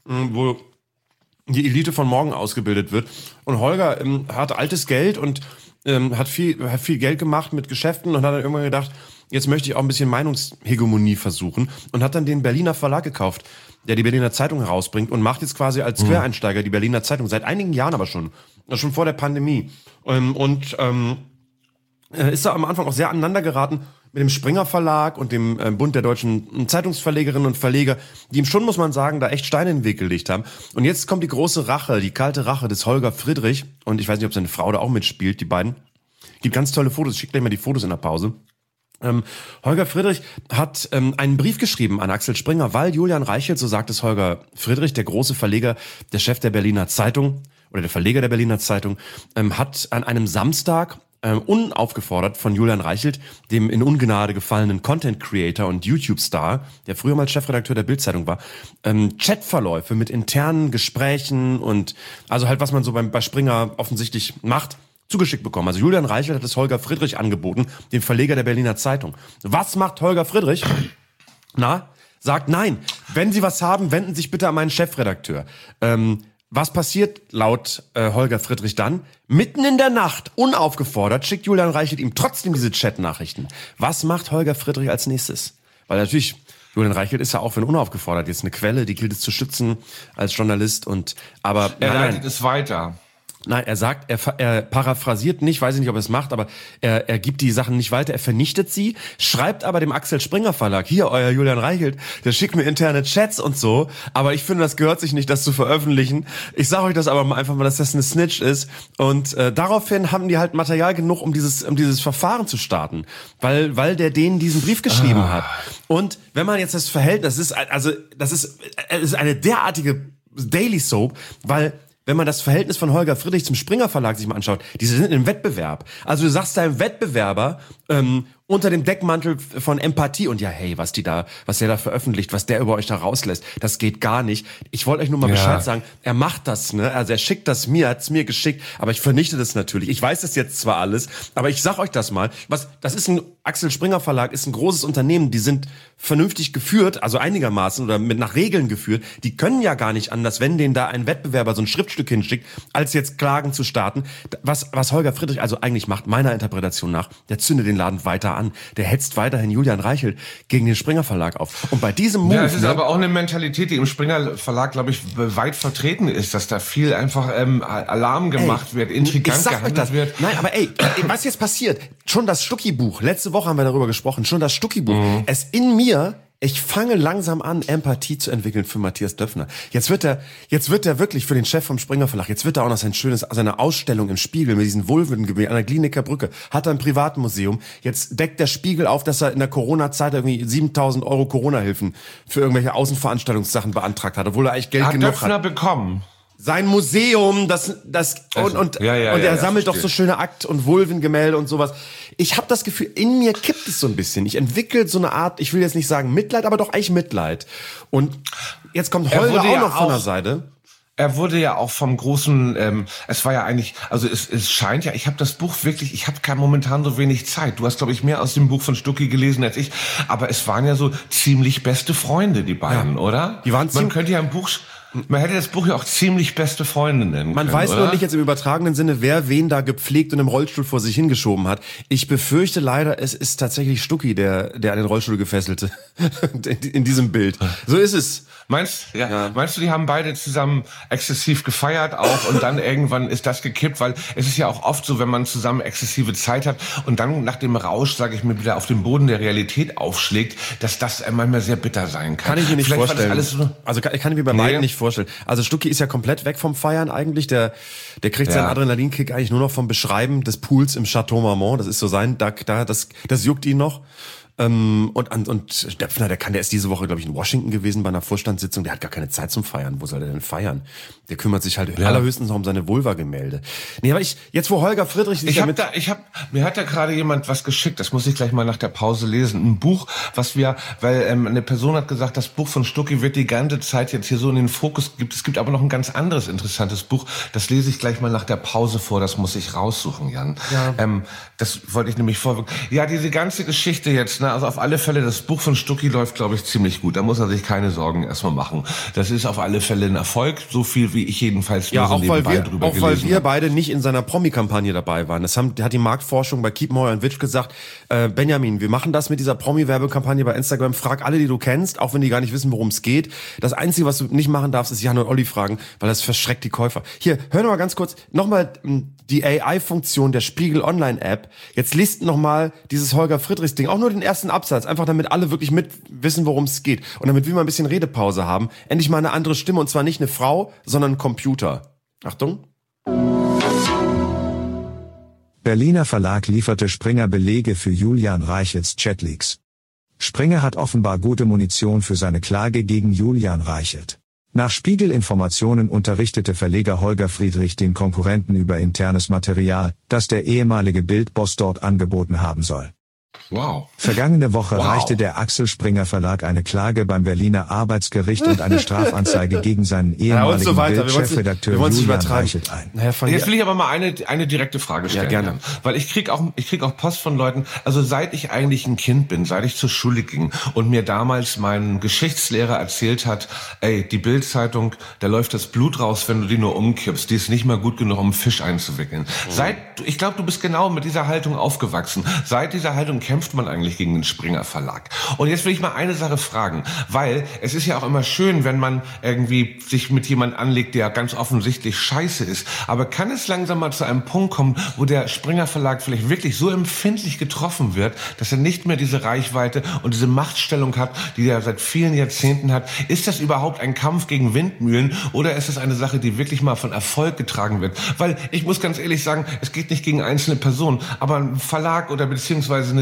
A: wo die Elite von morgen ausgebildet wird. Und Holger ähm, hat altes Geld und ähm, hat viel, hat viel Geld gemacht mit Geschäften und hat dann irgendwann gedacht, jetzt möchte ich auch ein bisschen Meinungshegemonie versuchen und hat dann den Berliner Verlag gekauft, der die Berliner Zeitung herausbringt und macht jetzt quasi als Quereinsteiger die Berliner Zeitung, seit einigen Jahren aber schon, schon vor der Pandemie. Und, und ähm, ist da am Anfang auch sehr aneinander geraten mit dem Springer Verlag und dem äh, Bund der deutschen Zeitungsverlegerinnen und Verleger, die ihm schon, muss man sagen, da echt Steine in den Weg gelegt haben. Und jetzt kommt die große Rache, die kalte Rache des Holger Friedrich. Und ich weiß nicht, ob seine Frau da auch mitspielt, die beiden. Gibt ganz tolle Fotos, ich schick gleich mal die Fotos in der Pause. Ähm, Holger Friedrich hat ähm, einen Brief geschrieben an Axel Springer, weil Julian Reichelt, so sagt es Holger Friedrich, der große Verleger, der Chef der Berliner Zeitung oder der Verleger der Berliner Zeitung, ähm, hat an einem Samstag ähm, unaufgefordert von Julian Reichelt, dem in Ungnade gefallenen Content Creator und YouTube-Star, der früher mal Chefredakteur der Bild-Zeitung war, ähm, Chatverläufe mit internen Gesprächen und also halt, was man so beim, bei Springer offensichtlich macht, zugeschickt bekommen. Also Julian Reichelt hat es Holger Friedrich angeboten, dem Verleger der Berliner Zeitung. Was macht Holger Friedrich? Na, sagt nein. Wenn Sie was haben, wenden Sie sich bitte an meinen Chefredakteur. Ähm, was passiert laut äh, Holger Friedrich dann? Mitten in der Nacht, unaufgefordert, schickt Julian Reichelt ihm trotzdem diese Chat-Nachrichten. Was macht Holger Friedrich als nächstes? Weil natürlich, Julian Reichelt ist ja auch, wenn unaufgefordert, jetzt eine Quelle, die gilt es zu schützen als Journalist und, aber...
B: Er
A: nein,
B: leitet es weiter.
A: Nein, er sagt, er, er paraphrasiert nicht, weiß ich nicht, ob er es macht, aber er, er gibt die Sachen nicht weiter, er vernichtet sie, schreibt aber dem Axel Springer Verlag, hier, euer Julian Reichelt, der schickt mir interne Chats und so, aber ich finde, das gehört sich nicht, das zu veröffentlichen. Ich sage euch das aber mal einfach mal, dass das eine Snitch ist und äh, daraufhin haben die halt Material genug, um dieses um dieses Verfahren zu starten, weil weil der denen diesen Brief geschrieben ah. hat. Und wenn man jetzt das Verhältnis, das ist also das ist, das ist eine derartige Daily Soap, weil wenn man das Verhältnis von Holger Friedrich zum Springer Verlag sich mal anschaut, die sind im Wettbewerb. Also du sagst deinem Wettbewerber, ähm, unter dem Deckmantel von Empathie und ja, hey, was die da, was der da veröffentlicht, was der über euch da rauslässt, das geht gar nicht. Ich wollte euch nur mal ja. Bescheid sagen, er macht das, ne? Also er schickt das mir, hat's mir geschickt, aber ich vernichte das natürlich. Ich weiß das jetzt zwar alles, aber ich sag euch das mal, was, das ist ein Axel Springer Verlag, ist ein großes Unternehmen, die sind vernünftig geführt, also einigermaßen oder mit nach Regeln geführt. Die können ja gar nicht anders, wenn denen da ein Wettbewerber so ein Schriftstück hinschickt, als jetzt Klagen zu starten. Was, was Holger Friedrich also eigentlich macht, meiner Interpretation nach, der zündet den Laden weiter an. Der hetzt weiterhin Julian Reichelt gegen den Springer Verlag auf. Und bei diesem Move...
B: Ja, es ist
A: ne,
B: aber auch eine Mentalität, die im Springer Verlag, glaube ich, weit vertreten ist, dass da viel einfach ähm, Alarm gemacht ey, wird, intrigant gehandelt wird.
A: Nein, aber ey, was jetzt passiert? Schon das Stucki-Buch, letzte Woche haben wir darüber gesprochen, schon das Stucki-Buch. Mhm. Es in mir... Ich fange langsam an, Empathie zu entwickeln für Matthias Döpfner. Jetzt wird er, jetzt wird er wirklich für den Chef vom Springer Verlag, jetzt wird er auch noch sein schönes, seine Ausstellung im Spiegel mit diesen Vulvengemälden an der Gliniker Brücke, hat er ein Privatmuseum. Jetzt deckt der Spiegel auf, dass er in der Corona-Zeit irgendwie siebentausend Euro Corona-Hilfen für irgendwelche Außenveranstaltungssachen beantragt hat, obwohl er eigentlich Geld
B: hat
A: genug
B: Döpfner
A: hat.
B: bekommen.
A: Sein Museum, das, das,
B: also,
A: und, und,
B: ja, ja,
A: und er
B: ja,
A: sammelt
B: ja,
A: doch so schöne Akt- und Vulvengemälde und sowas. Ich habe das Gefühl, in mir kippt es so ein bisschen. Ich entwickle so eine Art, ich will jetzt nicht sagen Mitleid, aber doch eigentlich Mitleid. Und jetzt kommt Holger auch
B: ja
A: noch von
B: auch,
A: der Seite.
B: Er wurde ja auch vom großen, ähm, es war ja eigentlich, also es, es scheint ja, ich habe das Buch wirklich, ich habe kein momentan so wenig Zeit. Du hast, glaube ich, mehr aus dem Buch von Stucki gelesen als ich, aber es waren ja so ziemlich beste Freunde, die beiden, ja. oder?
A: Die waren
B: Man könnte ja ein Buch... Man hätte das Buch ja auch ziemlich beste Freunde nennen
A: Man
B: können,
A: weiß
B: oder?
A: nur nicht jetzt im übertragenen Sinne, wer wen da gepflegt und im Rollstuhl vor sich hingeschoben hat. Ich befürchte leider, es ist tatsächlich Stucki, der, der an den Rollstuhl gefesselte. In diesem Bild. So ist es.
B: Meinst, ja, ja. meinst du, die haben beide zusammen exzessiv gefeiert auch und dann irgendwann ist das gekippt? Weil es ist ja auch oft so, wenn man zusammen exzessive Zeit hat und dann nach dem Rausch, sage ich mir, wieder auf den Boden der Realität aufschlägt, dass das manchmal sehr bitter sein kann.
A: Kann ich mir nicht
B: Vielleicht
A: vorstellen.
B: War das alles so
A: also kann, kann ich mir bei
B: nee.
A: beiden nicht vorstellen. Also Stucki ist ja komplett weg vom Feiern eigentlich. Der, der kriegt ja. seinen Adrenalinkick eigentlich nur noch vom Beschreiben des Pools im Chateau Marmont. Das ist so sein, da, da, das, das juckt ihn noch. Ähm, und, und, und Döpfner, der kann, der ist diese Woche, glaube ich, in Washington gewesen bei einer Vorstandssitzung. Der hat gar keine Zeit zum Feiern. Wo soll der denn feiern? Der kümmert sich halt ja. allerhöchstens noch um seine Vulva-Gemälde. Nee, aber ich, jetzt wo Holger Friedrich sich
B: ich
A: ja
B: hab
A: mit...
B: da, ich hab, mir hat da gerade jemand was geschickt, das muss ich gleich mal nach der Pause lesen. Ein Buch, was wir, weil ähm, eine Person hat gesagt, das Buch von Stucki wird die ganze Zeit jetzt hier so in den Fokus gibt. Es gibt aber noch ein ganz anderes interessantes Buch, das lese ich gleich mal nach der Pause vor, das muss ich raussuchen, Jan. Ja. Ähm, das wollte ich nämlich vorwirken. Ja, diese ganze Geschichte jetzt, ne, also auf alle Fälle, das Buch von Stucki läuft, glaube ich, ziemlich gut. Da muss er sich keine Sorgen erstmal machen. Das ist auf alle Fälle ein Erfolg, so viel wie ich jedenfalls
A: ja,
B: nur so
A: auch weil wir,
B: drüber
A: auch weil wir
B: habe.
A: beide nicht in seiner Promi-Kampagne dabei waren. Das haben, hat die Marktforschung bei Keep Moyer und Witsch gesagt, äh, Benjamin, wir machen das mit dieser Promi-Werbekampagne bei Instagram. Frag alle, die du kennst, auch wenn die gar nicht wissen, worum es geht. Das Einzige, was du nicht machen darfst, ist Jan und Olli fragen, weil das verschreckt die Käufer. Hier, hör noch mal ganz kurz, nochmal die A I-Funktion der Spiegel Online-App. Jetzt liest noch mal dieses Holger Friedrichs Ding, auch nur den ersten Absatz, einfach damit alle wirklich mit wissen, worum es geht. Und damit wir mal ein bisschen Redepause haben, endlich mal eine andere Stimme, und zwar nicht eine Frau, sondern ein Computer. Achtung.
C: Berliner Verlag lieferte Springer Belege für Julian Reichelts Chatleaks. Springer hat offenbar gute Munition für seine Klage gegen Julian Reichelt. Nach Spiegel-Informationen unterrichtete Verleger Holger Friedrich den Konkurrenten über internes Material, das der ehemalige Bild-Boss dort angeboten haben soll.
B: Wow.
C: Vergangene Woche
B: wow.
C: reichte der Axel Springer Verlag eine Klage beim Berliner Arbeitsgericht und eine Strafanzeige gegen seinen ehemaligen
A: ja, so
C: Bild-Chefredakteur Julian Reichelt ein.
B: Naja, Jetzt will ich aber mal eine eine direkte Frage stellen.
A: Ja, gerne.
B: Weil ich krieg auch ich krieg auch Post von Leuten, also seit ich eigentlich ein Kind bin, seit ich zur Schule ging und mir damals mein Geschichtslehrer erzählt hat, ey, die Bild-Zeitung, da läuft das Blut raus, wenn du die nur umkippst, die ist nicht mal gut genug, um einen Fisch einzuwickeln. Mhm. Seit, ich glaube, du bist genau mit dieser Haltung aufgewachsen. Seit dieser Haltung kämpft man eigentlich gegen den Springer Verlag. Und jetzt will ich mal eine Sache fragen, weil es ist ja auch immer schön, wenn man irgendwie sich mit jemand anlegt, der ganz offensichtlich scheiße ist. Aber kann es langsam mal zu einem Punkt kommen, wo der Springer Verlag vielleicht wirklich so empfindlich getroffen wird, dass er nicht mehr diese Reichweite und diese Machtstellung hat, die er seit vielen Jahrzehnten hat? Ist das überhaupt ein Kampf gegen Windmühlen oder ist es eine Sache, die wirklich mal von Erfolg getragen wird? Weil ich muss ganz ehrlich sagen, es geht nicht gegen einzelne Personen, aber ein Verlag oder beziehungsweise eine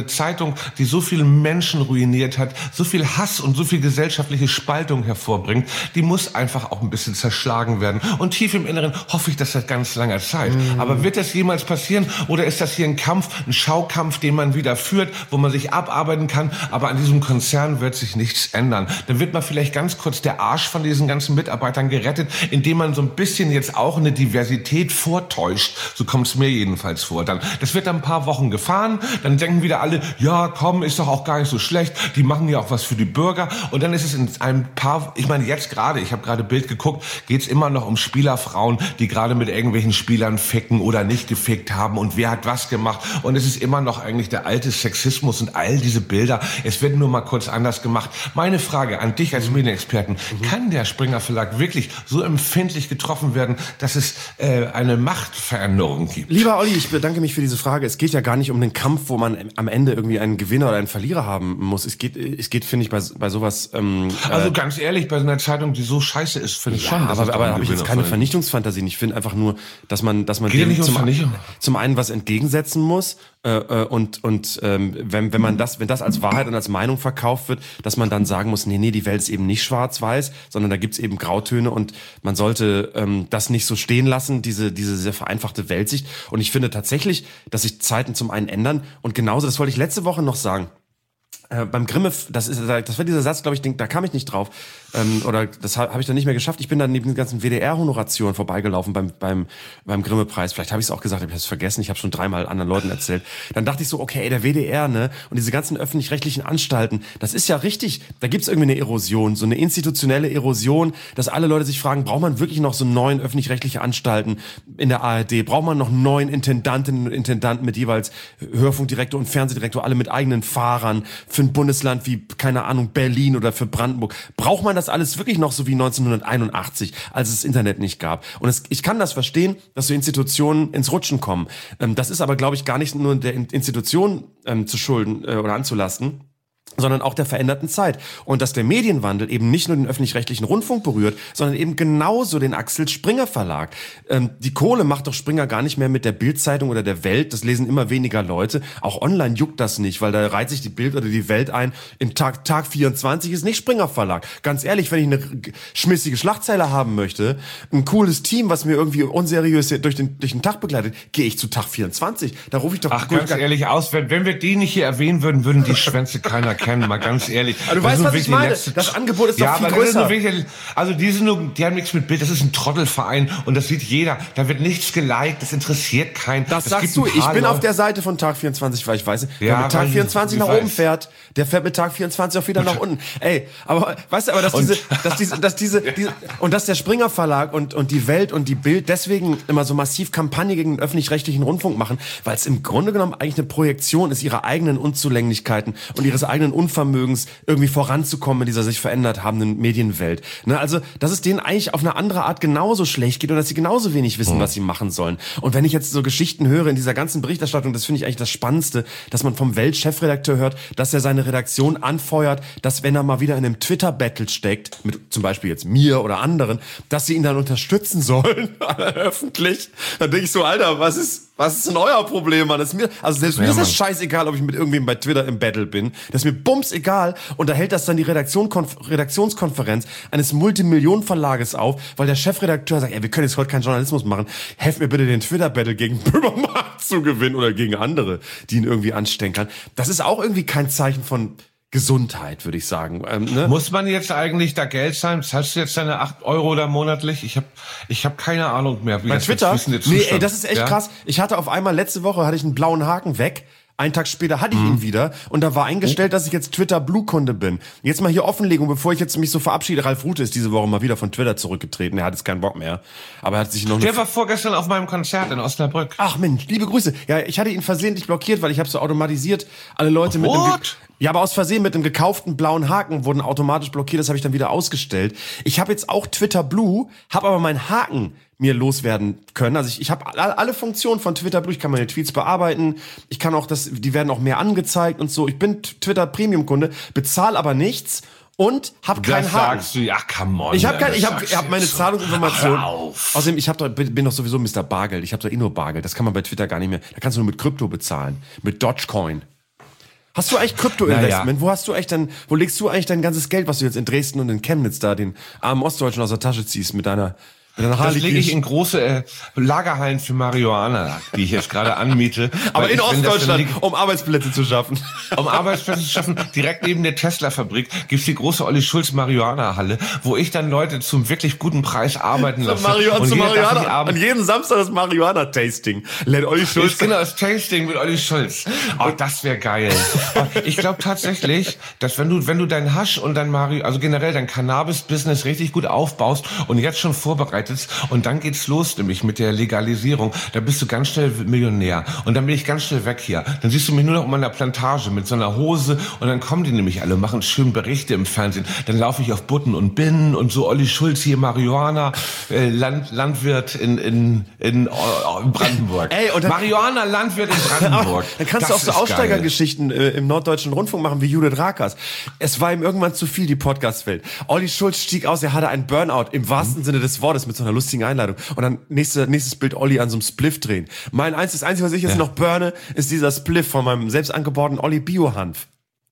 B: Zeitung, die so viele Menschen ruiniert hat, so viel Hass und so viel gesellschaftliche Spaltung hervorbringt, die muss einfach auch ein bisschen zerschlagen werden. Und tief im Inneren hoffe ich das seit ganz langer Zeit. Mhm. Aber wird das jemals passieren? Oder ist das hier ein Kampf, ein Schaukampf, den man wieder führt, wo man sich abarbeiten kann? Aber an diesem Konzern wird sich nichts ändern. Dann wird man vielleicht ganz kurz der Arsch von diesen ganzen Mitarbeitern gerettet, indem man so ein bisschen jetzt auch eine Diversität vortäuscht. So kommt es mir jedenfalls vor. Dann, das wird dann ein paar Wochen gefahren. Dann denken wieder alle, ja, komm, ist doch auch gar nicht so schlecht. Die machen ja auch was für die Bürger. Und dann ist es in ein paar, ich meine jetzt gerade, ich habe gerade Bild geguckt, geht es immer noch um Spielerfrauen, die gerade mit irgendwelchen Spielern ficken oder nicht gefickt haben und wer hat was gemacht. Und es ist immer noch eigentlich der alte Sexismus und all diese Bilder. Es wird nur mal kurz anders gemacht. Meine Frage an dich als Medienexperten, mhm. kann der Springer Verlag wirklich so empfindlich getroffen werden, dass es äh, eine Machtveränderung gibt?
A: Lieber Olli, ich bedanke mich für diese Frage. Es geht ja gar nicht um den Kampf, wo man am Ende irgendwie einen Gewinner oder einen Verlierer haben muss. Es geht, es geht, finde ich, bei, bei sowas... Ähm,
B: also
A: äh,
B: ganz ehrlich, bei so einer Zeitung, die so scheiße ist, finde ich
A: ja,
B: schon.
A: aber aber habe ich jetzt keine Vernichtungsfantasien. Ich finde einfach nur, dass man, dass man
B: dem
A: dem zum,
B: Vernichtung?
A: zum einen was entgegensetzen muss äh, und und ähm, wenn wenn man das, wenn das als Wahrheit und als Meinung verkauft wird, dass man dann sagen muss, nee nee, die Welt ist eben nicht schwarz-weiß, sondern da gibt's eben Grautöne und man sollte ähm, das nicht so stehen lassen, diese diese sehr vereinfachte Weltsicht. Und ich finde tatsächlich, dass sich Zeiten zum einen ändern und genauso, das wollte ich letzte Woche noch sagen. Äh, beim Grimme, das ist, das war dieser Satz, glaube ich, denk, da kam ich nicht drauf, ähm, oder das habe hab ich dann nicht mehr geschafft. Ich bin dann neben den ganzen W D R-Honorationen vorbeigelaufen beim beim beim Grimme-Preis. Vielleicht habe ich es auch gesagt, ich habe es vergessen. Ich habe schon dreimal anderen Leuten erzählt. Dann dachte ich so, okay, ey, der W D R, ne, und diese ganzen öffentlich-rechtlichen Anstalten, das ist ja richtig. Da gibt's irgendwie eine Erosion, so eine institutionelle Erosion, dass alle Leute sich fragen, braucht man wirklich noch so neun öffentlich-rechtliche Anstalten in der A R D? Braucht man noch neun Intendantinnen und Intendanten mit jeweils Hörfunkdirektor und Fernsehdirektor, alle mit eigenen Fahrern? Für ein Bundesland wie, keine Ahnung, Berlin oder für Brandenburg. Braucht man das alles wirklich noch so wie neunzehnhunderteinundachtzig, als es das Internet nicht gab? Und es, ich kann das verstehen, dass so Institutionen ins Rutschen kommen. Ähm, das ist aber, glaube ich, gar nicht nur der Institution ähm, zu schulden äh, oder anzulasten, sondern auch der veränderten Zeit. Und dass der Medienwandel eben nicht nur den öffentlich-rechtlichen Rundfunk berührt, sondern eben genauso den Axel Springer Verlag. Ähm, die Kohle macht doch Springer gar nicht mehr mit der Bild-Zeitung oder der Welt. Das lesen immer weniger Leute. Auch online juckt das nicht, weil da reiht sich die Bild oder die Welt ein. In Tag, Tag vierundzwanzig ist nicht Springer Verlag. Ganz ehrlich, wenn ich eine schmissige Schlagzeile haben möchte, ein cooles Team, was mir irgendwie unseriös durch den, durch den Tag begleitet, gehe ich zu Tag vierundzwanzig. Da rufe ich doch...
B: Ach, ganz ehrlich aus, wenn, wenn wir die nicht hier erwähnen würden, würden die Schwänze keiner kennen, mal ganz ehrlich.
A: Aber du weißt, was ich meine. Das Angebot ist doch
B: ja,
A: viel
B: aber
A: größer.
B: Das ist wirklich, also die sind nur, die haben nichts mit Bild, das ist ein Trottelverein und das sieht jeder. Da wird nichts geliked, das interessiert keinen.
A: Das es sagst du, ich bin Leute. Auf der Seite von Tag vierundzwanzig, weil ich weiß, wer
B: ja,
A: mit Tag vierundzwanzig nach
B: weiß.
A: oben fährt, der fährt mit Tag vierundzwanzig auch wieder nach unten. Ey, aber weißt du, aber dass diese, dass diese, dass diese, diese und dass der Springer Verlag und und die Welt und die Bild deswegen immer so massiv Kampagne gegen den öffentlich-rechtlichen Rundfunk machen, weil es im Grunde genommen eigentlich eine Projektion ist ihrer eigenen Unzulänglichkeiten und ihres eigenen Unvermögens, irgendwie voranzukommen in dieser sich verändert habenden Medienwelt. Ne, also, dass es denen eigentlich auf eine andere Art genauso schlecht geht und dass sie genauso wenig wissen, mhm. was sie machen sollen. Und wenn ich jetzt so Geschichten höre in dieser ganzen Berichterstattung, das finde ich eigentlich das Spannendste, dass man vom Welt-Chefredakteur hört, dass er seine Redaktion anfeuert, dass wenn er mal wieder in einem Twitter-Battle steckt, mit zum Beispiel jetzt mir oder anderen, dass sie ihn dann unterstützen sollen, öffentlich. Dann denke ich so, Alter, was ist, was ist denn euer Problem, Mann? Das ist mir, also selbst ja, mir ist es scheißegal, ob ich mit irgendwem bei Twitter im Battle bin. Das ist mir bums egal. Und da hält das dann die Redaktion, Konf- Redaktionskonferenz eines Multimillionen-Verlages auf, weil der Chefredakteur sagt, ey, wir können jetzt heute keinen Journalismus machen. Helft mir bitte, den Twitter-Battle gegen Böhmermann zu gewinnen oder gegen andere, die ihn irgendwie anstenkern. Das ist auch irgendwie kein Zeichen von Gesundheit, würde ich sagen. Ähm, ne?
B: Muss man jetzt eigentlich da Geld zahlen? Zahlst du jetzt deine acht Euro da monatlich? Ich habe ich hab keine Ahnung mehr, wie
A: Bei
B: das
A: Twitter?
B: jetzt ist.
A: Nee, ey, das ist echt ja? krass. Ich hatte auf einmal, letzte Woche hatte ich einen blauen Haken weg. Einen Tag später hatte ich ihn wieder und da war eingestellt, dass ich jetzt Twitter-Blue-Kunde bin. Jetzt mal hier Offenlegung, bevor ich jetzt mich so verabschiede. Ralf Rute ist diese Woche mal wieder von Twitter zurückgetreten. Er hat jetzt keinen Bock mehr. Aber er hat sich noch...
B: Der war vorgestern auf meinem Konzert in Osnabrück.
A: Ach Mensch, liebe Grüße. Ja, ich hatte ihn versehentlich blockiert, weil ich habe so automatisiert alle Leute mit einem... Ja, aber aus Versehen mit einem gekauften blauen Haken wurden automatisch blockiert. Das habe ich dann wieder ausgestellt. Ich habe jetzt auch Twitter Blue, habe aber meinen Haken mir loswerden können. Also ich, ich habe alle Funktionen von Twitter Blue. Ich kann meine Tweets bearbeiten. Ich kann auch das, die werden auch mehr angezeigt und so. Ich bin Twitter Premium Kunde, bezahle aber nichts und habe keinen
B: das
A: Haken.
B: Sagst du, ja, come on.
A: Ich habe kein, ich habe
B: ich
A: hab meine Zahlungsinformation.
B: Hör auf.
A: Außerdem, ich hab doch, bin doch sowieso Mister Bargeld. Ich habe doch eh nur Bargeld. Das kann man bei Twitter gar nicht mehr. Da kannst du nur mit Krypto bezahlen, mit Dogecoin. Hast du eigentlich Krypto-Investment? Ja. Wo hast du eigentlich dann, wo legst du eigentlich dein ganzes Geld, was du jetzt in Dresden und in Chemnitz da den armen Ostdeutschen aus der Tasche ziehst mit deiner
B: Das lege ich in große äh, Lagerhallen für Marihuana, die ich jetzt gerade anmiete.
A: Aber in ich, Ostdeutschland, um Arbeitsplätze zu schaffen.
B: Um Arbeitsplätze zu schaffen, direkt neben der Tesla-Fabrik gibt's die große Olli Schulz Marihuana-Halle, wo ich dann Leute zum wirklich guten Preis arbeiten lasse.
A: Marihuana, und Marihuana, an jedem Samstag das Marihuana-Tasting. Let Olli Schulz.
B: Genau, das Tasting mit Olli Schulz. Oh, das wäre geil. Ich glaube tatsächlich, dass wenn du wenn du dein Hasch und dein Mario, also generell dein Cannabis-Business richtig gut aufbaust und jetzt schon vorbereitet, und dann geht's los, nämlich mit der Legalisierung. Da bist du ganz schnell Millionär. Und dann bin ich ganz schnell weg hier. Dann siehst du mich nur noch um einer Plantage mit so einer Hose. Und dann kommen die nämlich alle, machen schön Berichte im Fernsehen. Dann laufe ich auf Butten und Binnen und so Olli Schulz hier, Marihuana, äh, Land, Landwirt in, in, in, oh, in Brandenburg.
A: Ey, und dann,
B: Marihuana, Landwirt in Brandenburg.
A: Dann kannst das du auch so Aussteigergeschichten äh, im Norddeutschen Rundfunk machen wie Judith Rakers. Es war ihm irgendwann zu viel, die Podcast-Welt. Olli Schulz stieg aus, er hatte einen Burnout im wahrsten mhm. Sinne des Wortes mit so einer lustigen Einleitung. Und dann nächste, nächstes Bild Olli an so einem Spliff drehen. Mein eins, das Einzige, was ich jetzt ja. noch burne, ist dieser Spliff von meinem selbst angebauten Olli Bio-Hanf.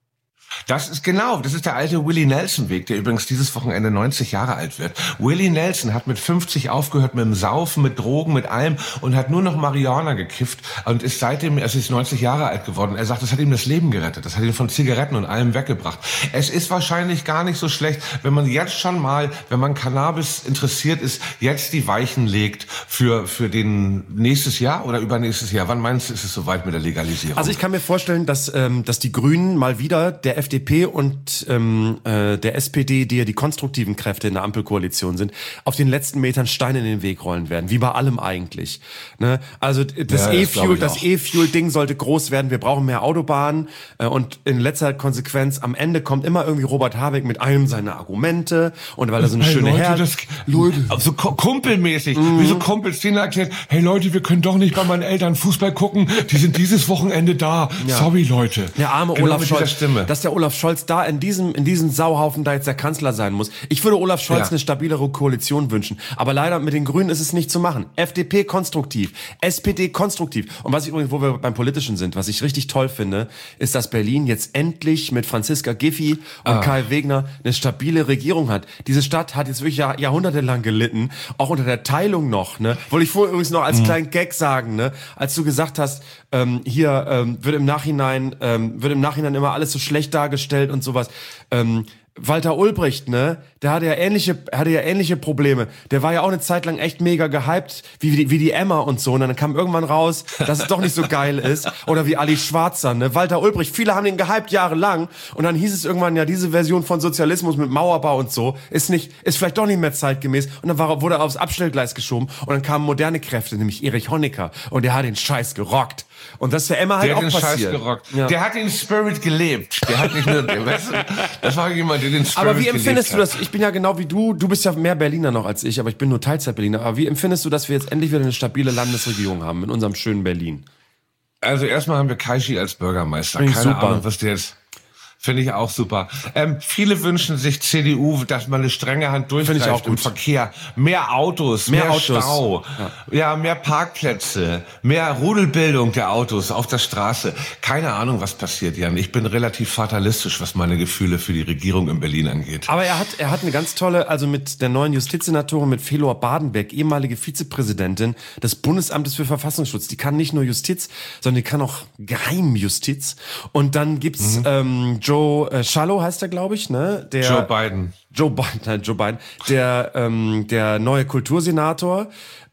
B: Das ist genau, das ist der alte Willie Nelson-Weg, der übrigens dieses Wochenende neunzig Jahre alt wird. Willie Nelson hat mit fünfzig aufgehört mit dem Saufen, mit Drogen, mit allem und hat nur noch Marihuana gekifft und ist seitdem, es ist neunzig Jahre alt geworden. Er sagt, das hat ihm das Leben gerettet, das hat ihn von Zigaretten und allem weggebracht. Es ist wahrscheinlich gar nicht so schlecht, wenn man jetzt schon mal, wenn man Cannabis interessiert ist, jetzt die Weichen legt für für den nächstes Jahr oder übernächstes Jahr. Wann meinst du, ist es soweit mit der Legalisierung?
A: Also ich kann mir vorstellen, dass ähm, dass die Grünen mal wieder der F D P und ähm, äh, der S P D, die ja die konstruktiven Kräfte in der Ampelkoalition sind, auf den letzten Metern Steine in den Weg rollen werden, wie bei allem eigentlich. Ne? Also das ja, E-Fuel, das E-Fuel-Ding sollte groß werden. Wir brauchen mehr Autobahnen äh, und in letzter Konsequenz am Ende kommt immer irgendwie Robert Habeck mit einem seiner Argumente und weil er so eine hey, schöne
B: Leute,
A: Herr,
B: das, Leute, so kumpelmäßig, mhm. wie so Kumpels, denen erklärt, hey Leute, wir können doch nicht bei meinen Eltern Fußball gucken, die sind dieses Wochenende da. Ja. Sorry Leute.
A: Der arme genau Olaf Scholz, dass der Olaf Scholz da in diesem in diesem Sauhaufen da jetzt der Kanzler sein muss. Ich würde Olaf Scholz ja. eine stabilere Koalition wünschen, aber leider mit den Grünen ist es nicht zu machen. F D P konstruktiv, S P D konstruktiv. Und was ich übrigens, wo wir beim Politischen sind, was ich richtig toll finde, ist, dass Berlin jetzt endlich mit Franziska Giffey und ah. Kai Wegner eine stabile Regierung hat. Diese Stadt hat jetzt wirklich Jahr, jahrhundertelang gelitten, auch unter der Teilung noch. Ne? Wollte ich vorher übrigens noch als mhm. kleinen Gag sagen, ne? Als du gesagt hast, ähm, hier ähm, wird im Nachhinein ähm, wird im Nachhinein immer alles so schlecht dargestellt und sowas. Ähm, Walter Ulbricht, ne, der hatte ja ähnliche, hatte ja ähnliche Probleme. Der war ja auch eine Zeit lang echt mega gehypt, wie die, wie die Emma und so. Und dann kam irgendwann raus, dass es doch nicht so geil ist. Oder wie Ali Schwarzer, ne, Walter Ulbricht. Viele haben den gehypt jahrelang. Und dann hieß es irgendwann, ja, diese Version von Sozialismus mit Mauerbau und so ist nicht, ist vielleicht doch nicht mehr zeitgemäß. Und dann war, wurde er aufs Abstellgleis geschoben. Und dann kamen moderne Kräfte, nämlich Erich Honecker. Und der hat den Scheiß gerockt. Und das ist der Emma halt auch passiert. Der hat den Scheiß gerockt.
B: Ja. Der hat den Spirit gelebt. Der hat nicht nur, weißt du, das war jemand, der den Spirit
A: Aber wie empfindest du das? Ich bin ja genau wie du. Du bist ja mehr Berliner noch als ich, aber ich bin nur Teilzeit-Berliner. Aber wie empfindest du, dass wir jetzt endlich wieder eine stabile Landesregierung haben in unserem schönen Berlin?
B: Also erstmal haben wir Kaishi als Bürgermeister. Keine super. Ahnung, was der jetzt... Finde ich auch super. Ähm, viele wünschen sich C D U, dass man eine strenge Hand durchgreift im Verkehr. Mehr Autos, mehr, mehr Autos. Stau, ja. ja, mehr Parkplätze, mehr Rudelbildung der Autos auf der Straße. Keine Ahnung, was passiert, Jan. Ich bin relativ fatalistisch, was meine Gefühle für die Regierung in Berlin angeht.
A: Aber er hat, er hat eine ganz tolle, also mit der neuen Justizsenatorin, mit Felor Badenbeck, ehemalige Vizepräsidentin des Bundesamtes für Verfassungsschutz. Die kann nicht nur Justiz, sondern die kann auch Geheimjustiz. Und dann gibt's mhm. ähm, Joe äh, Schalow heißt er, glaube ich, ne? Der,
B: Joe Biden.
A: Joe Biden, nein, Joe Biden. Der, ähm, der neue Kultursenator.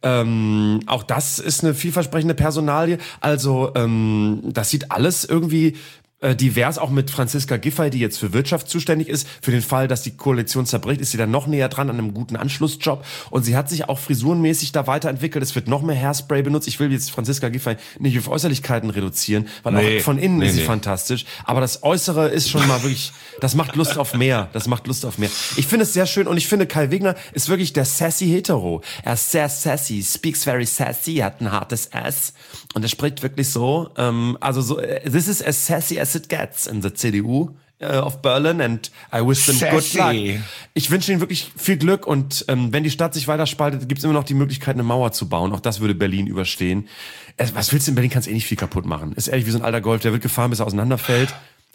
A: Ähm, auch das ist eine vielversprechende Personalie. Also ähm, das sieht alles irgendwie divers, auch mit Franziska Giffey, die jetzt für Wirtschaft zuständig ist. Für den Fall, dass die Koalition zerbricht, ist sie dann noch näher dran an einem guten Anschlussjob. Und sie hat sich auch frisurenmäßig da weiterentwickelt. Es wird noch mehr Hairspray benutzt. Ich will jetzt Franziska Giffey nicht auf Äußerlichkeiten reduzieren, weil nee, auch von innen nee, ist sie nee. fantastisch. Aber das Äußere ist schon mal wirklich, das macht Lust auf mehr. Das macht Lust auf mehr. Ich finde es sehr schön und ich finde, Kai Wegner ist wirklich der sassy Hetero. Er ist sehr sassy, speaks very sassy, hat ein hartes S und er spricht wirklich so, ähm, also so, this is as sassy as it gets in the C D U uh, of Berlin and I wish them Sassy. good luck. Ich wünsche ihnen wirklich viel Glück und ähm, wenn die Stadt sich weiter spaltet, gibt es immer noch die Möglichkeit, eine Mauer zu bauen. Auch das würde Berlin überstehen. Es, was willst du in Berlin? Kannst eh nicht viel kaputt machen. Ist ehrlich wie so ein alter Golf, der wird gefahren, bis er auseinanderfällt.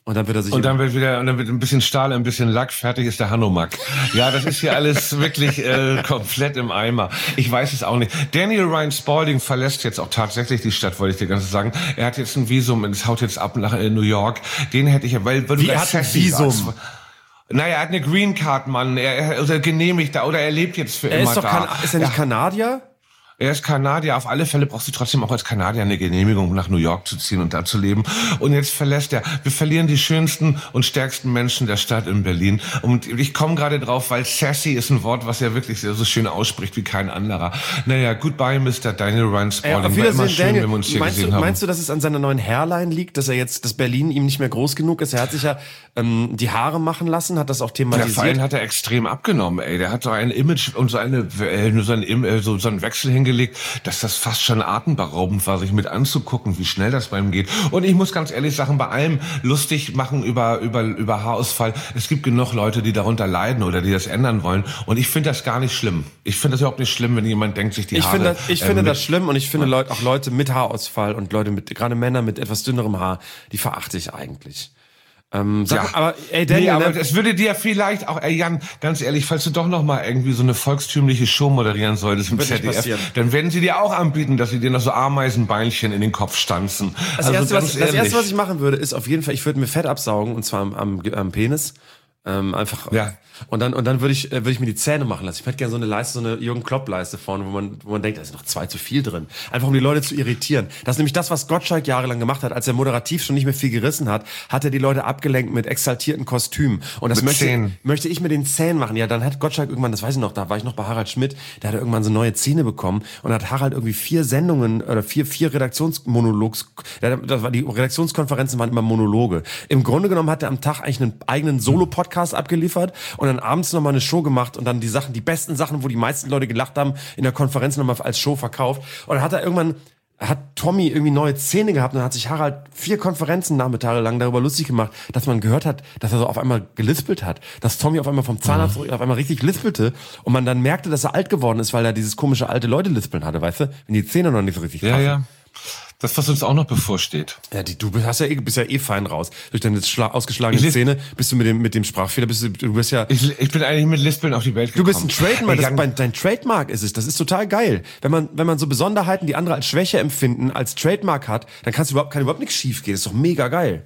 A: Und dann wird er sich...
B: Und dann wird wieder, und dann wird ein bisschen Stahl, ein bisschen Lack, fertig ist der Hanomag. Ja, das ist hier alles wirklich äh, komplett im Eimer. Ich weiß es auch nicht. Daniel Ryan Spalding verlässt jetzt auch tatsächlich die Stadt, wollte ich dir ganz sagen. Er hat jetzt ein Visum und es haut jetzt ab nach äh, New York. Den hätte ich ja, weil, weil
A: Wie,
B: du
A: er hat ein Visum? Sagst,
B: naja, er hat eine Green Card, Mann. Er, er also genehmigt da, oder er lebt jetzt für
A: er
B: immer
A: ist doch
B: da.
A: Kan- ist er nicht ja. Kanadier?
B: Er ist Kanadier. Auf alle Fälle brauchst du trotzdem auch als Kanadier eine Genehmigung, nach New York zu ziehen und da zu leben. Und jetzt verlässt er. Wir verlieren die schönsten und stärksten Menschen der Stadt in Berlin. Und ich komme gerade drauf, weil sassy ist ein Wort, was er wirklich so schön ausspricht wie kein anderer. Naja, goodbye, Mister Daniel Ryan Spalding.
A: Äh, auf Wiedersehen,
B: War immer schön,
A: Daniel.
B: wenn wir uns hier
A: meinst,
B: gesehen
A: du,
B: haben.
A: meinst du, dass es an seiner neuen Hairline liegt, dass er jetzt, dass Berlin ihm nicht mehr groß genug ist? Er hat sich ja ähm, die Haare machen lassen, hat das auch thematisiert.
B: Der Verein hat er extrem abgenommen, ey. Der hat so ein Image und so eine, äh, so ein, so, so einen Wechsel hingelegt, dass das fast schon atemberaubend war, sich mit anzugucken, wie schnell das bei ihm geht. Und ich muss ganz ehrlich sagen, bei allem lustig machen über, über, über Haarausfall. Es gibt genug Leute, die darunter leiden oder die das ändern wollen. Und ich finde das gar nicht schlimm. Ich finde das überhaupt nicht schlimm, wenn jemand denkt, sich die
A: ich
B: Haare...
A: Find das, ich
B: äh,
A: finde
B: mit,
A: das schlimm und ich finde Leute, auch Leute mit Haarausfall und Leute mit, gerade Männer mit etwas dünnerem Haar, die verachte ich eigentlich. Ähm, sag,
B: ja.
A: aber ey, Daniel,
B: nee, aber
A: ne?
B: es würde dir vielleicht auch, ey Jan, ganz ehrlich, falls du doch noch mal irgendwie so eine volkstümliche Show moderieren solltest im Z D F, dann werden sie dir auch anbieten, dass sie dir noch so Ameisenbeinchen in den Kopf stanzen.
A: Das,
B: also
A: erste, was, das erste, was ich machen würde, ist auf jeden Fall, ich würde mir Fett absaugen und zwar am, am, am Penis. Ähm, einfach.
B: Ja.
A: Und dann, und dann würde ich, äh, würde ich mir die Zähne machen lassen. Ich hätte gerne so eine Leiste, so eine Jürgen Klopp-Leiste vorne, wo man, wo man denkt, da ist noch zwei zu viel drin. Einfach um die Leute zu irritieren. Das ist nämlich das, was Gottschalk jahrelang gemacht hat. Als er moderativ schon nicht mehr viel gerissen hat, hat er die Leute abgelenkt mit exaltierten Kostümen. Und das
B: mit
A: möchte,
B: Zähnen.
A: möchte ich mit den Zähnen machen. Ja, dann hat Gottschalk irgendwann, das weiß ich noch, da war ich noch bei Harald Schmidt, der hat irgendwann so neue Zähne bekommen und hat Harald irgendwie vier Sendungen oder vier, vier Redaktionsmonologs, das war, die Redaktionskonferenzen waren immer Monologe. Im Grunde genommen hat er am Tag eigentlich einen eigenen Solo-Podcast abgeliefert und dann abends nochmal eine Show gemacht und dann die Sachen, die besten Sachen, wo die meisten Leute gelacht haben, in der Konferenz nochmal als Show verkauft. Und dann hat er irgendwann, hat Tommy irgendwie neue Zähne gehabt und dann hat sich Harald vier Konferenzen Nachmittage lang darüber lustig gemacht, dass man gehört hat, dass er so auf einmal gelispelt hat. Dass Tommy auf einmal vom Zahnarzt mhm. auf einmal richtig lispelte und man dann merkte, dass er alt geworden ist, weil er dieses komische alte Leute-Lispeln hatte, weißt du? Wenn die Zähne noch nicht so richtig
B: ja,
A: trafen.
B: Ja, das, was uns auch noch bevorsteht.
A: Ja, die, du hast ja eh, bist ja eh fein raus. Durch deine schla- ausgeschlagene
B: ich
A: Zähne bist du mit dem, mit dem Sprachfehler, bist du, du bist ja...
B: Ich, ich bin eigentlich mit Lispeln auf die Welt gekommen.
A: Du bist ein Trademark, das, dein, dein Trademark ist es. Das ist total geil. Wenn man, wenn man so Besonderheiten, die andere als Schwäche empfinden, als Trademark hat, dann kannst du überhaupt, kann überhaupt nichts schief gehen. Das ist doch mega geil.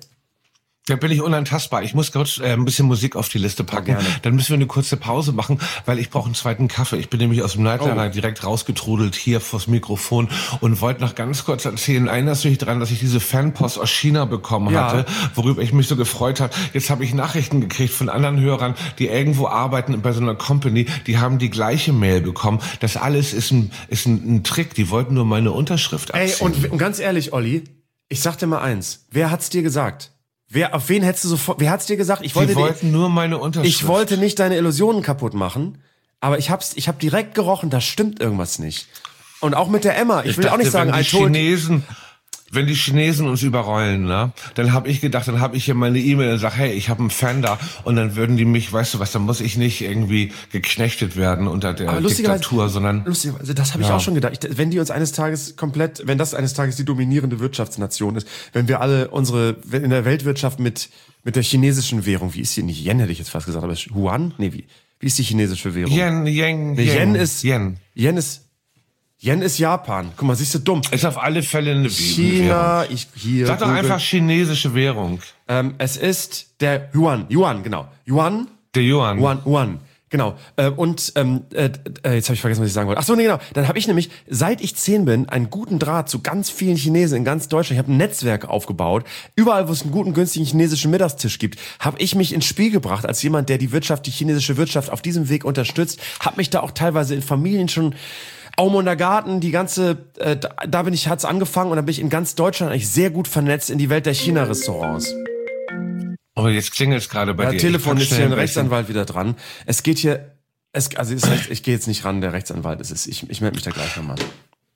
B: Da bin ich unantastbar. Ich muss kurz äh, ein bisschen Musik auf die Liste packen. Ja, dann müssen wir eine kurze Pause machen, weil ich brauche einen zweiten Kaffee. Ich bin nämlich aus dem Nightliner oh. direkt rausgetrudelt hier vors Mikrofon und wollte noch ganz kurz erzählen. Erinnerst du dich daran, dass ich diese Fanpost aus China bekommen ja. hatte, worüber ich mich so gefreut habe? Jetzt habe ich Nachrichten gekriegt von anderen Hörern, die irgendwo arbeiten bei so einer Company, die haben die gleiche Mail bekommen. Das alles ist ein, ist ein, ein Trick. Die wollten nur meine Unterschrift abziehen.
A: Ey, und, und ganz ehrlich, Olli, ich sag dir mal eins. Wer hat's dir gesagt? Wer, auf wen hättest du sofort, wer hat's dir gesagt? Ich wollte
B: Die wollten
A: dir,
B: nur meine Unterschrift.
A: Ich wollte nicht deine Illusionen kaputt machen, aber ich hab's, ich hab direkt gerochen, da stimmt irgendwas nicht. Und auch mit der Emma, ich, ich will dachte, auch nicht sagen,
B: wenn die Chinesen, wenn die Chinesen uns überrollen, ne, dann habe ich gedacht, dann habe ich hier meine E-Mail und sag, hey, ich habe einen Fan da und dann würden die mich, weißt du was, dann muss ich nicht irgendwie geknechtet werden unter der Diktatur, sondern
A: lustigerweise, das habe ich ja. auch schon gedacht. Ich, wenn die uns eines Tages komplett, wenn das eines Tages die dominierende Wirtschaftsnation ist, wenn wir alle unsere in der Weltwirtschaft mit mit der chinesischen Währung, wie ist die nicht Yen hätte ich jetzt fast gesagt, aber Yuan? Nee, wie wie ist die chinesische Währung?
B: Yen, Yen,
A: nee, Yen, Yen ist
B: Yen.
A: Yen ist Yen ist Japan. Guck mal, siehst du dumm.
B: Ist auf alle Fälle eine
A: China,
B: Währung.
A: ich hier.
B: Sag doch
A: Google.
B: einfach chinesische Währung.
A: Ähm, es ist der Yuan, Yuan, genau. Yuan.
B: Der Yuan.
A: Yuan, Yuan. Genau. Äh, und ähm, äh, äh, jetzt habe ich vergessen, was ich sagen wollte. Ach so, nee, genau. Dann habe ich nämlich, seit ich zehn bin, einen guten Draht zu ganz vielen Chinesen in ganz Deutschland. Ich habe ein Netzwerk aufgebaut. Überall, wo es einen guten, günstigen chinesischen Mittagstisch gibt, habe ich mich ins Spiel gebracht als jemand, der die Wirtschaft, die chinesische Wirtschaft auf diesem Weg unterstützt. Habe mich da auch teilweise in Familien schon Aumunder Garten, die ganze, äh, da, da bin ich, hat's angefangen und dann bin ich in ganz Deutschland eigentlich sehr gut vernetzt in die Welt der China-Restaurants.
B: Aber jetzt klingelt's gerade bei
A: ja,
B: dir.
A: Telefon ist hier ein Rechtsanwalt wieder dran. Es geht hier, es, also es heißt, ich gehe jetzt nicht ran, der Rechtsanwalt ist es. Ich, ich melde mich da gleich nochmal.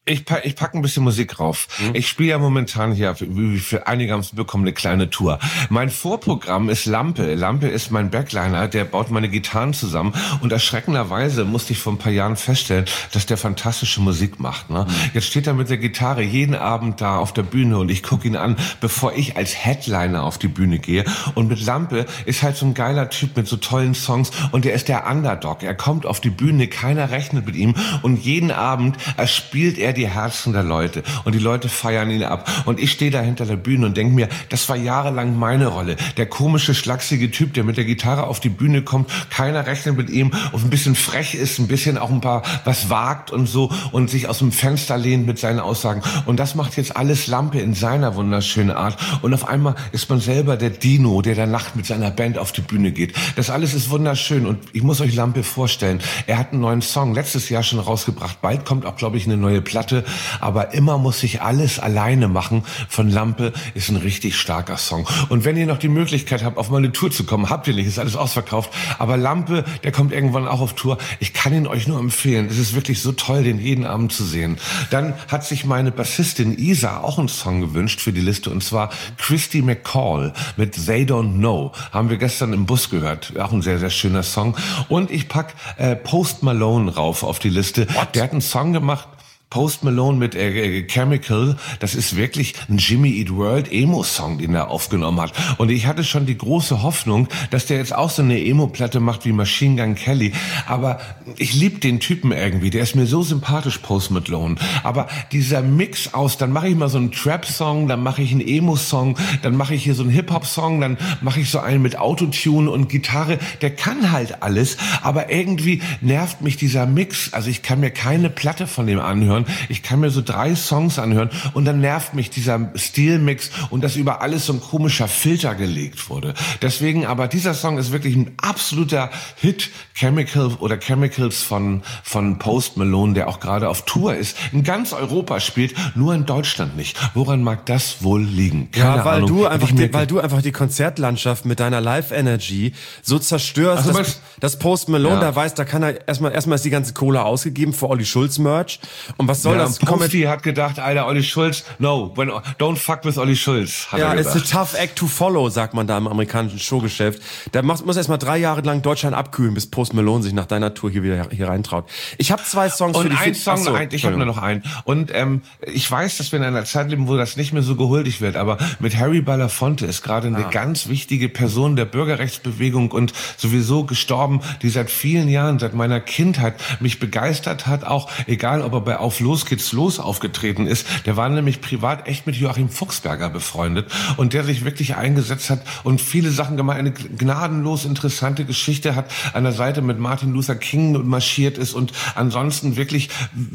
B: Ich, pack, ich pack ein bisschen Musik rauf. Mhm. Ich spiele ja momentan hier, wie für einige haben es bekommen, eine kleine Tour. Mein Vorprogramm ist Lampe. Lampe ist mein Backliner, der baut meine Gitarren zusammen. Und erschreckenderweise musste ich vor ein paar Jahren feststellen, dass der fantastische Musik macht. Ne? Mhm. Jetzt steht er mit der Gitarre jeden Abend da auf der Bühne und ich gucke ihn an, bevor ich als Headliner auf die Bühne gehe. Und mit Lampe ist halt so ein geiler Typ mit so tollen Songs und der ist der Underdog. Er kommt auf die Bühne, keiner rechnet mit ihm und jeden Abend erspielt er die Herzen der Leute und die Leute feiern ihn ab und ich stehe da hinter der Bühne und denke mir, das war jahrelang meine Rolle, der komische, schlachsige Typ, der mit der Gitarre auf die Bühne kommt, keiner rechnet mit ihm und ein bisschen frech ist, ein bisschen auch ein paar was wagt und so und sich aus dem Fenster lehnt mit seinen Aussagen und das macht jetzt alles Lampe in seiner wunderschönen Art und auf einmal ist man selber der Dino, der der Nacht mit seiner Band auf die Bühne geht. Das alles ist wunderschön und ich muss euch Lampe vorstellen, er hat einen neuen Song letztes Jahr schon rausgebracht, bald kommt auch, glaube ich, eine neue Platte. Aber immer muss ich alles alleine machen. Von Lampe ist ein richtig starker Song. Und wenn ihr noch die Möglichkeit habt, auf meine Tour zu kommen, habt ihr nicht, ist alles ausverkauft. Aber Lampe, der kommt irgendwann auch auf Tour. Ich kann ihn euch nur empfehlen. Es ist wirklich so toll, den jeden Abend zu sehen. Dann hat sich meine Bassistin Isa auch einen Song gewünscht für die Liste. Und zwar Christy McCall mit They Don't Know. Haben wir gestern im Bus gehört. Auch ein sehr, sehr schöner Song. Und ich pack äh, Post Malone rauf auf die Liste. What? Der hat einen Song gemacht. Post Malone mit äh, Chemical, das ist wirklich ein Jimmy Eat World Emo-Song, den er aufgenommen hat. Und ich hatte schon die große Hoffnung, dass der jetzt auch so eine Emo-Platte macht wie Machine Gun Kelly. Aber ich lieb den Typen irgendwie, der ist mir so sympathisch, Post Malone. Aber dieser Mix aus, dann mache ich mal so einen Trap-Song, dann mache ich einen Emo-Song, dann mache ich hier so einen Hip-Hop-Song, dann mache ich so einen mit Autotune und Gitarre. Der kann halt alles, aber irgendwie nervt mich dieser Mix. Also ich kann mir keine Platte von dem anhören. Ich kann mir so drei Songs anhören und dann nervt mich dieser Stilmix und dass über alles so ein komischer Filter gelegt wurde. Deswegen aber dieser Song ist wirklich ein absoluter Hit. Chemical oder Chemicals von von Post Malone, der auch gerade auf Tour ist, in ganz Europa spielt, nur in Deutschland nicht. Woran mag das wohl liegen? Keine
A: ja, weil
B: Ahnung.
A: du einfach die, weil du einfach die Konzertlandschaft mit deiner Live Energy so zerstörst,
B: also,
A: dass, dass Post Malone
B: ja.
A: da weiß, da kann er erstmal erstmal ist die ganze Kohle ausgegeben für Olli Schulz Merch und was soll
B: ja,
A: das?
B: Posty hat gedacht, Alter, Olli Schulz, no, when, don't fuck with Olli Schulz. Hat
A: ja,
B: er
A: it's a tough act to follow, sagt man da im amerikanischen Showgeschäft. Da muss, muss erstmal drei Jahre lang Deutschland abkühlen, bis Post Malone sich nach deiner Tour hier wieder hier reintraut. Ich habe zwei Songs
B: und
A: für die
B: ein Song,
A: Achso,
B: ein, ich habe nur noch einen. Und ähm, ich weiß, dass wir in einer Zeit leben, wo das nicht mehr so gehuldigt wird, aber mit Harry Belafonte ist gerade eine ah. ganz wichtige Person der Bürgerrechtsbewegung und sowieso gestorben, die seit vielen Jahren, seit meiner Kindheit mich begeistert hat, auch egal, ob er bei Auf Los geht's los aufgetreten ist. Der war nämlich privat echt mit Joachim Fuchsberger befreundet und der sich wirklich eingesetzt hat und viele Sachen gemacht. Eine gnadenlos interessante Geschichte hat, an der Seite mit Martin Luther King marschiert ist und ansonsten wirklich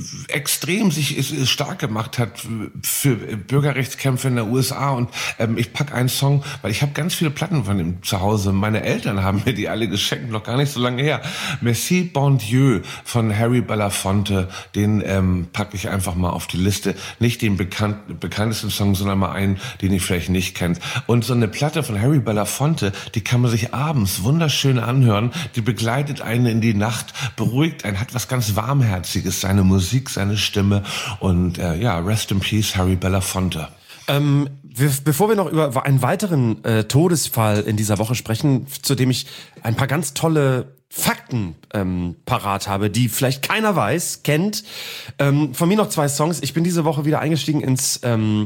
B: extrem sich stark gemacht hat für Bürgerrechtskämpfe in der U S A. Und ähm, ich pack einen Song, weil ich habe ganz viele Platten von ihm zu Hause. Meine Eltern haben mir die alle geschenkt, noch gar nicht so lange her. Merci Bon Dieu von Harry Belafonte, den ähm, packe ich einfach mal auf die Liste. Nicht den bekannt, bekanntesten Song, sondern mal einen, den ich vielleicht nicht kennt. Und so eine Platte von Harry Belafonte, die kann man sich abends wunderschön anhören. Die begleitet einen in die Nacht, beruhigt einen, hat was ganz Warmherziges, seine Musik, seine Stimme. Und äh, ja, rest in peace, Harry Belafonte.
A: Ähm, wir, bevor wir noch über einen weiteren äh, Todesfall in dieser Woche sprechen, zu dem ich ein paar ganz tolle Fakten ähm, parat habe, die vielleicht keiner weiß, kennt. Ähm, von mir noch zwei Songs. Ich bin diese Woche wieder eingestiegen ins ähm,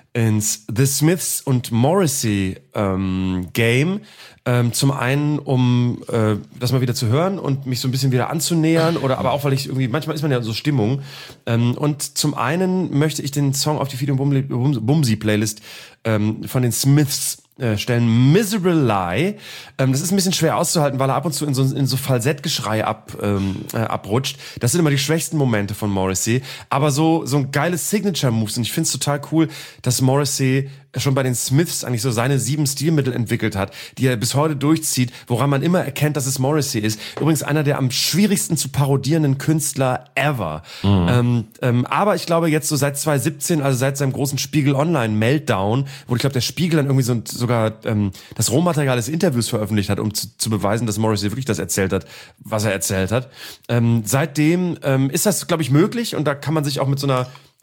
A: ins The Smiths und Morrissey ähm, Game. Ähm, zum einen, um äh, das mal wieder zu hören und mich so ein bisschen wieder anzunähern, oder aber auch, weil ich irgendwie, manchmal ist man ja so Stimmung. Ähm, und zum einen möchte ich den Song auf die Fido Bumsi Playlist ähm, von den Smiths äh, stellen, Miserable Lie. Ähm, das ist ein bisschen schwer auszuhalten, weil er ab und zu in so, in so Falsettgeschrei ab, ähm, äh, abrutscht. Das sind immer die schwächsten Momente von Morrissey. Aber so, so ein geiles Signature-Moves. Und ich finde es total cool, dass Morrissey schon bei den Smiths eigentlich so seine sieben Stilmittel entwickelt hat, die er bis heute durchzieht, woran man immer erkennt, dass es Morrissey ist. Übrigens einer der am schwierigsten zu parodierenden Künstler ever. Mhm. Ähm, ähm, aber ich glaube jetzt so seit zwanzig siebzehn, also seit seinem großen Spiegel Online Meltdown, wo ich glaube der Spiegel dann irgendwie so sogar ähm, das Rohmaterial des Interviews veröffentlicht hat, um zu, zu beweisen, dass Morrissey wirklich das erzählt hat, was er erzählt hat. Ähm, seitdem ähm, ist das, glaube ich, möglich und da kann man sich auch mit so einer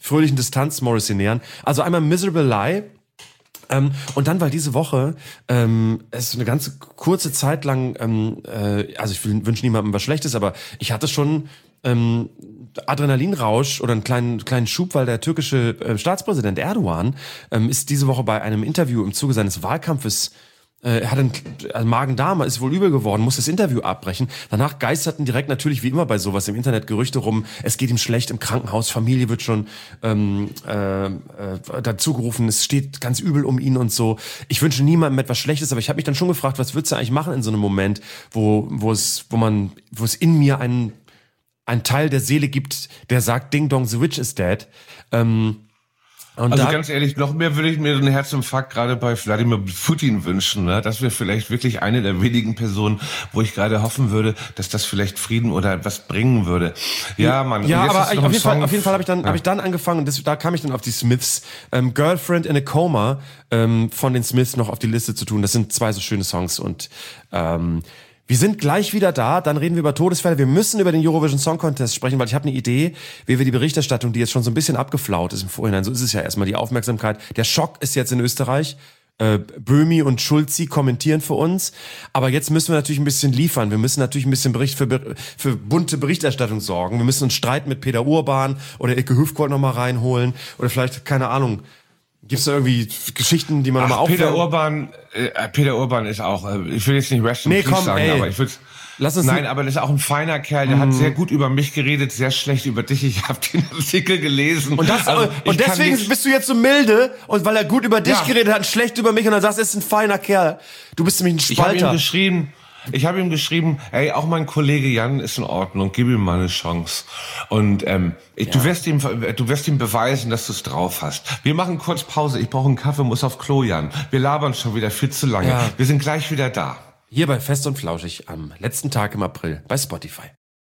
A: fröhlichen Distanz Morrissey nähern. Also einmal Miserable Lie. Ähm, und dann, weil diese Woche ähm, es ist eine ganze kurze Zeit lang, ähm, äh, also ich wünsche niemandem was Schlechtes, aber ich hatte schon ähm, Adrenalinrausch oder einen kleinen kleinen Schub, weil der türkische äh, Staatspräsident Erdogan ähm, ist diese Woche bei einem Interview im Zuge seines Wahlkampfes äh, er hat einen also Magen-Darm, ist wohl übel geworden, muss das Interview abbrechen. Danach geisterten direkt natürlich wie immer bei sowas im Internet Gerüchte rum, es geht ihm schlecht im Krankenhaus, Familie wird schon ähm, äh, äh, dazu gerufen, es steht ganz übel um ihn und so. Ich wünsche niemandem etwas Schlechtes, aber ich habe mich dann schon gefragt, was würdest du eigentlich machen in so einem Moment, wo wo es wo man wo es in mir einen ein Teil der Seele gibt, der sagt, Ding Dong, the Witch is dead. Ähm, Und
B: also
A: da,
B: ganz ehrlich, noch mehr würde ich mir einen Herzinfarkt gerade bei Wladimir Putin wünschen. Ne? Das wäre vielleicht wirklich eine der wenigen Personen, wo ich gerade hoffen würde, dass das vielleicht Frieden oder etwas bringen würde. Ja, Mann.
A: Ja, aber
B: auf
A: jeden, Fall,
B: Song,
A: auf jeden Fall habe ich dann, ja. habe ich dann angefangen. Das, da kam ich dann auf die Smiths. Ähm, Girlfriend in a Coma ähm, von den Smiths noch auf die Liste zu tun. Das sind zwei so schöne Songs und ähm, wir sind gleich wieder da, dann reden wir über Todesfälle. Wir müssen über den Eurovision Song Contest sprechen, weil ich habe eine Idee, wie wir die Berichterstattung, die jetzt schon so ein bisschen abgeflaut ist im Vorhinein, so ist es ja erstmal, die Aufmerksamkeit. Der Schock ist jetzt in Österreich. Äh, Böhmi und Schulzi kommentieren für uns. Aber jetzt müssen wir natürlich ein bisschen liefern. Wir müssen natürlich ein bisschen Bericht für, für bunte Berichterstattung sorgen. Wir müssen uns streiten mit Peter Urban oder Icke Hüfgold nochmal reinholen. Oder vielleicht, keine Ahnung, gibt's da irgendwie Geschichten, die man nochmal aufklären?
B: Peter Urban, äh, Peter Urban ist auch, äh, ich will jetzt nicht Rest in
A: nee,
B: Peace
A: komm,
B: sagen,
A: ey.
B: aber ich würde
A: Lass uns
B: Nein, aber das ist auch ein feiner Kerl, der mm. hat sehr gut über mich geredet, sehr schlecht über dich. Ich habe den Artikel gelesen.
A: Und, das,
B: also,
A: und deswegen bist du jetzt so milde und weil er gut über dich
B: ja.
A: geredet hat, schlecht über mich und dann sagst, er ist ein feiner Kerl. Du bist nämlich ein Spalter.
B: Ich habe ihm geschrieben, ich habe ihm geschrieben, ey, auch mein Kollege Jan ist in Ordnung, gib ihm mal eine Chance. Und ähm, ich, ja. du wirst ihm, du wirst ihm beweisen, dass du es drauf hast. Wir machen kurz Pause. Ich brauche einen Kaffee, muss auf Klo, Jan. Wir labern schon wieder viel zu lange. Ja. Wir sind gleich wieder da.
A: Hier bei Fest und Flauschig am letzten Tag im April bei Spotify.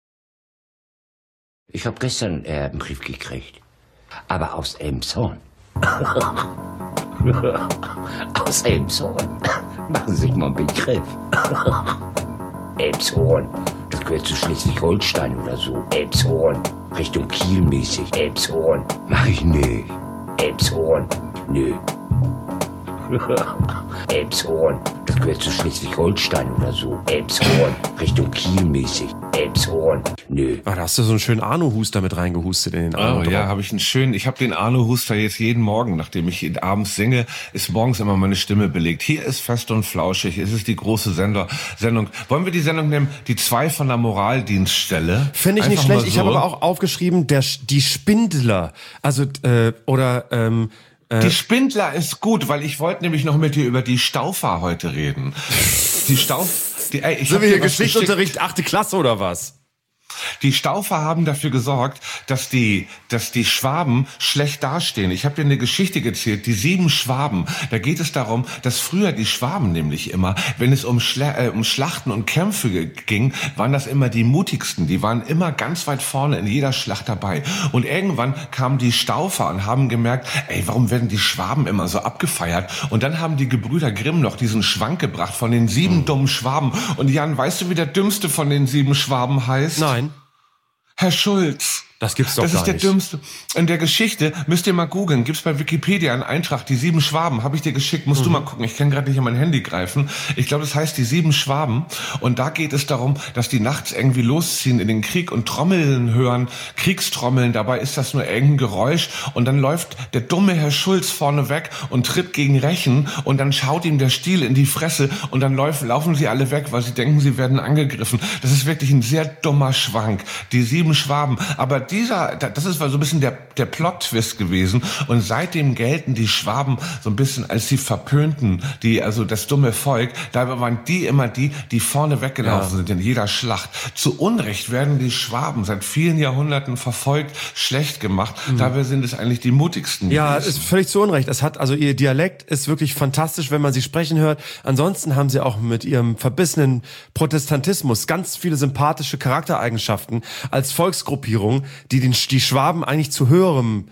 D: Ich habe gestern äh, einen Brief gekriegt, aber aus Elmshorn. Aus Elmshorn. Machen Sie sich mal einen Begriff. Elmshorn, das gehört zu Schleswig-Holstein oder so. Elmshorn, Richtung Kiel mäßig. Elmshorn, mach ich nicht. Elmshorn, nö. Elmshorn, das gehört zu Schleswig-Holstein oder so. Elmshorn, Richtung Kiel mäßig. Elmshorn, nö.
A: Ah, da hast du so einen schönen Arno-Huster mit reingehustet in den Arno.
B: Oh ja, habe ich einen schönen. Ich habe den Arno-Huster jetzt jeden Morgen, nachdem ich ihn abends singe, ist morgens immer meine Stimme belegt. Hier ist Fest und Flauschig. Es ist die große Sender Sendung. Wollen wir die Sendung nehmen? Die zwei von der Moraldienststelle.
A: Finde ich
B: Einfach
A: nicht schlecht.
B: so.
A: Ich habe aber auch aufgeschrieben, der die Spindler. Also äh, oder ähm,
B: Die Spindler ist gut, weil ich wollte nämlich noch mit dir über die Staufer heute reden. Die Stauf... Die, ey, ich
A: Sind wir hier
B: dir was
A: Geschichtsunterricht achte Klasse oder was?
B: Die Staufer haben dafür gesorgt, dass die, dass die Schwaben schlecht dastehen. Ich habe dir eine Geschichte erzählt, die sieben Schwaben. Da geht es darum, dass früher die Schwaben nämlich immer, wenn es um, Schla äh, um Schlachten und Kämpfe ging, waren das immer die mutigsten. Die waren immer ganz weit vorne in jeder Schlacht dabei. Und irgendwann kamen die Staufer und haben gemerkt, ey, warum werden die Schwaben immer so abgefeiert? Und dann haben die Gebrüder Grimm noch diesen Schwank gebracht von den sieben dummen Schwaben. Und Jan, weißt du, wie der dümmste von den sieben Schwaben heißt?
A: Nein.
B: Herr Schulz.
A: Das gibt's doch
B: Das
A: gar
B: ist der
A: nicht.
B: dümmste. In der Geschichte müsst ihr mal googeln. Gibt's bei Wikipedia einen Eintrag. Die sieben Schwaben habe ich dir geschickt. Musst mhm. du mal gucken. Ich kann gerade nicht an mein Handy greifen. Ich glaube, das heißt die sieben Schwaben. Und da geht es darum, dass die nachts irgendwie losziehen in den Krieg und Trommeln hören, Kriegstrommeln. Dabei ist das nur irgendein Geräusch. Und dann läuft der dumme Herr Schulz vorne weg und tritt gegen Rechen. Und dann schaut ihm der Stiel in die Fresse. Und dann laufen, laufen sie alle weg, weil sie denken, sie werden angegriffen. Das ist wirklich ein sehr dummer Schwank. Die sieben Schwaben. Aber dieser, das ist so ein bisschen der, der Plot-Twist gewesen. Und seitdem gelten die Schwaben so ein bisschen als die Verpönten, die, also das dumme Volk. Dabei waren die immer die, die vorne weggelaufen ja. sind in jeder Schlacht. Zu Unrecht werden die Schwaben seit vielen Jahrhunderten verfolgt, schlecht gemacht. Mhm. Dabei sind es eigentlich die mutigsten.
A: Ja, es ist völlig zu Unrecht. Es hat, also ihr Dialekt ist wirklich fantastisch, wenn man sie sprechen hört. Ansonsten haben sie auch mit ihrem verbissenen Protestantismus ganz viele sympathische Charaktereigenschaften als Volksgruppierung, die den, die Schwaben eigentlich zu höherem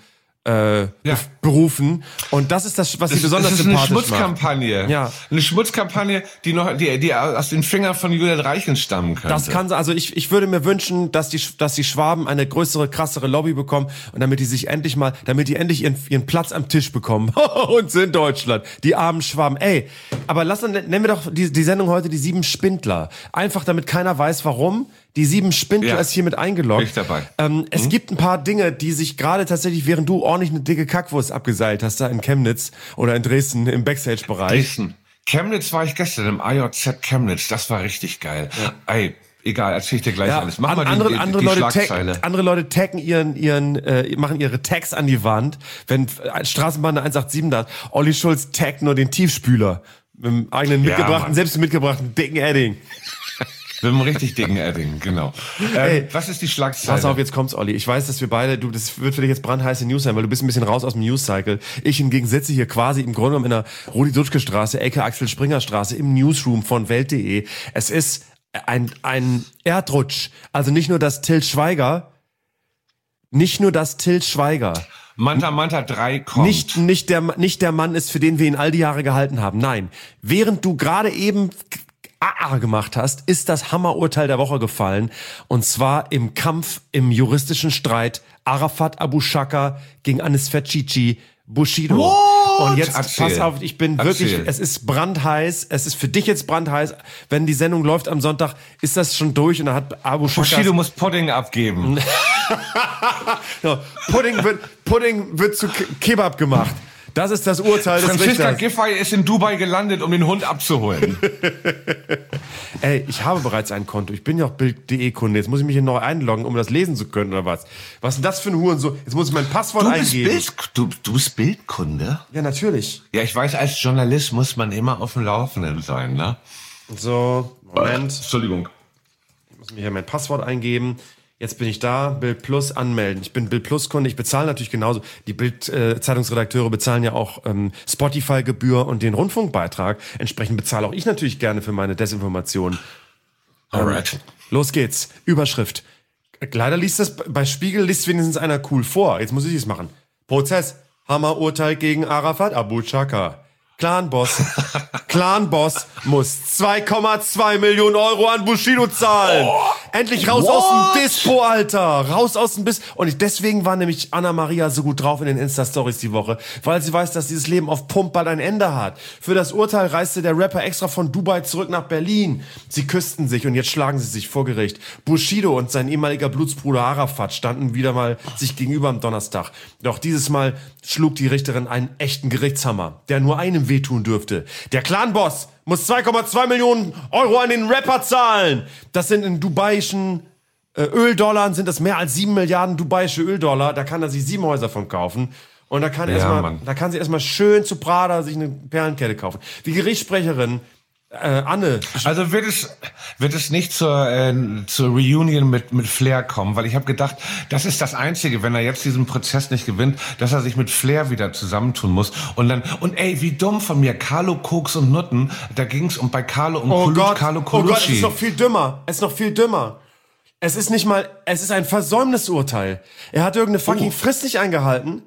A: äh,
B: Ja.
A: berufen. Und das ist das, was sie
B: Das,
A: besonders
B: das ist eine
A: sympathisch macht.
B: Schmutzkampagne.
A: Ja.
B: Eine Schmutzkampagne, die noch, die, die aus den Fingern von Julian Reichel stammen könnte.
A: Das kann, also ich, ich würde mir wünschen, dass die, dass die Schwaben eine größere, krassere Lobby bekommen und damit die sich endlich mal, damit die endlich ihren, ihren Platz am Tisch bekommen. Und sind Deutschland. Die armen Schwaben. Ey, aber lass uns, nennen wir doch die, die Sendung heute die sieben Spindler. Einfach damit keiner weiß, warum. Die sieben Spindler
B: Ja.
A: ist hier mit eingeloggt.
B: Bin ich dabei.
A: Ähm, es
B: Mhm.
A: gibt ein paar Dinge, die sich gerade tatsächlich, während du ordentlich eine dicke Kackwurst abgeseilt hast, da in Chemnitz oder in Dresden im Backstage-Bereich.
B: Dresden. Chemnitz war ich gestern im I J Z Chemnitz. Das war richtig geil. Ey, egal, erzähl ich dir gleich
A: Ja,
B: alles. Mach
A: an,
B: mal die,
A: andere,
B: die,
A: andere,
B: die
A: Leute
B: Schlagzeile.
A: tag, andere Leute taggen ihren, ihren, äh, machen ihre Tags an die Wand. Wenn äh, Straßenbahn eins acht sieben da ist, Olli Schulz taggt nur den Tiefspüler. Mit dem eigenen
B: Ja,
A: mitgebrachten,
B: Mann.
A: selbst mitgebrachten dicken Edding.
B: Mit einem richtig dicken Edding, genau. Ähm,
A: Ey,
B: was ist die Schlagzeile?
A: Pass auf, jetzt kommt's, Olli. Ich weiß, dass wir beide, du, das wird für dich jetzt brandheiße News sein, weil du bist ein bisschen raus aus dem News-Cycle. Ich hingegen sitze hier quasi im Grunde genommen in der Rudi-Dutschke-Straße, aka Axel-Springer-Straße, im Newsroom von Welt punkt de. Es ist ein, ein Erdrutsch. Also nicht nur, dass Till Schweiger, nicht nur, dass Till Schweiger
B: Manta Manta drei kommt.
A: nicht, nicht, der, nicht der Mann ist, für den wir ihn all die Jahre gehalten haben. Nein. Während du gerade eben A A gemacht hast, ist das Hammerurteil der Woche gefallen. Und zwar im Kampf, im juristischen Streit Arafat Abu Shaka gegen Anis Fetchici Bushido.
B: What?
A: Und jetzt,
B: Erzähl.
A: pass auf, ich bin wirklich,
B: Erzähl.
A: es ist brandheiß, es ist für dich jetzt brandheiß. Wenn die Sendung läuft am Sonntag, ist das schon durch und dann hat Abu Shaka...
B: Bushido muss Pudding abgeben.
A: Ja, Pudding wird, Pudding wird zu Ke- Kebab gemacht. Das ist das Urteil des
B: Franziska
A: Richters.
B: Giffey ist in Dubai gelandet, um den Hund abzuholen.
A: Ey, ich habe bereits ein Konto. Ich bin ja auch Bild punkt de-Kunde. Jetzt muss ich mich hier neu einloggen, um das lesen zu können, oder was? Was ist denn das für ein Hurensohn? Jetzt muss ich mein Passwort
B: Du bist,
A: eingeben.
B: Bild, du, du bist Bildkunde?
A: Ja, natürlich.
B: Ja, ich weiß, als Journalist muss man immer auf dem Laufenden sein, ne?
A: So, Moment.
B: Entschuldigung.
A: Ich muss mir hier mein Passwort eingeben. Jetzt bin ich da. Bild Plus anmelden. Ich bin Bild Plus Kunde. Ich bezahle natürlich genauso. Die Bild äh, Zeitungsredakteure bezahlen ja auch ähm, Spotify-Gebühr und den Rundfunkbeitrag. Entsprechend bezahle auch ich natürlich gerne für meine Desinformation.
B: Alright.
A: Los geht's. Überschrift. Leider liest das, bei Spiegel liest wenigstens einer cool vor. Jetzt muss ich es machen. Prozess. Hammerurteil gegen Arafat Abu Shaka. Clanboss. Clanboss muss zwei Komma zwei Millionen Euro an Bushido zahlen. Oh, endlich raus
B: what?
A: aus dem Dispo, Alter. Raus aus dem Bis. Und ich, deswegen war nämlich Anna-Maria so gut drauf in den Insta-Stories die Woche, weil sie weiß, dass dieses Leben auf Pump bald ein Ende hat. Für das Urteil reiste der Rapper extra von Dubai zurück nach Berlin. Sie küssten sich und jetzt schlagen sie sich vor Gericht. Bushido und sein ehemaliger Blutsbruder Arafat standen wieder mal sich gegenüber am Donnerstag. Doch dieses Mal schlug die Richterin einen echten Gerichtshammer, der nur einem wehtun dürfte. Der Clanboss muss zwei Komma zwei Millionen Euro an den Rapper zahlen. Das sind in dubaischen äh, Öldollar, sind das mehr als sieben Milliarden dubaische Öldollar. Da kann er sich sieben Häuser von kaufen. Und da kann,
B: Ja,
A: erstmal,
B: Mann.
A: da kann sie erstmal schön zu Prada sich eine Perlenkette kaufen. Die Gerichtssprecherin äh, Anne.
B: Also wird es wird es nicht zur äh, zur Reunion mit mit Flair kommen, weil ich habe gedacht, das ist das Einzige, wenn er jetzt diesen Prozess nicht gewinnt, dass er sich mit Flair wieder zusammentun muss und dann und ey, wie dumm von mir, Carlo, Koks und Nutten, da ging's um bei Carlo um
A: Oh
B: Colu-
A: Gott,
B: Carlo
A: oh Gott, es
B: Colucci.
A: ist noch viel dümmer. Es ist noch viel dümmer. Es ist nicht mal, es ist ein Versäumnisurteil. Er hat irgendeine fucking
B: Oh.
A: Frist nicht eingehalten.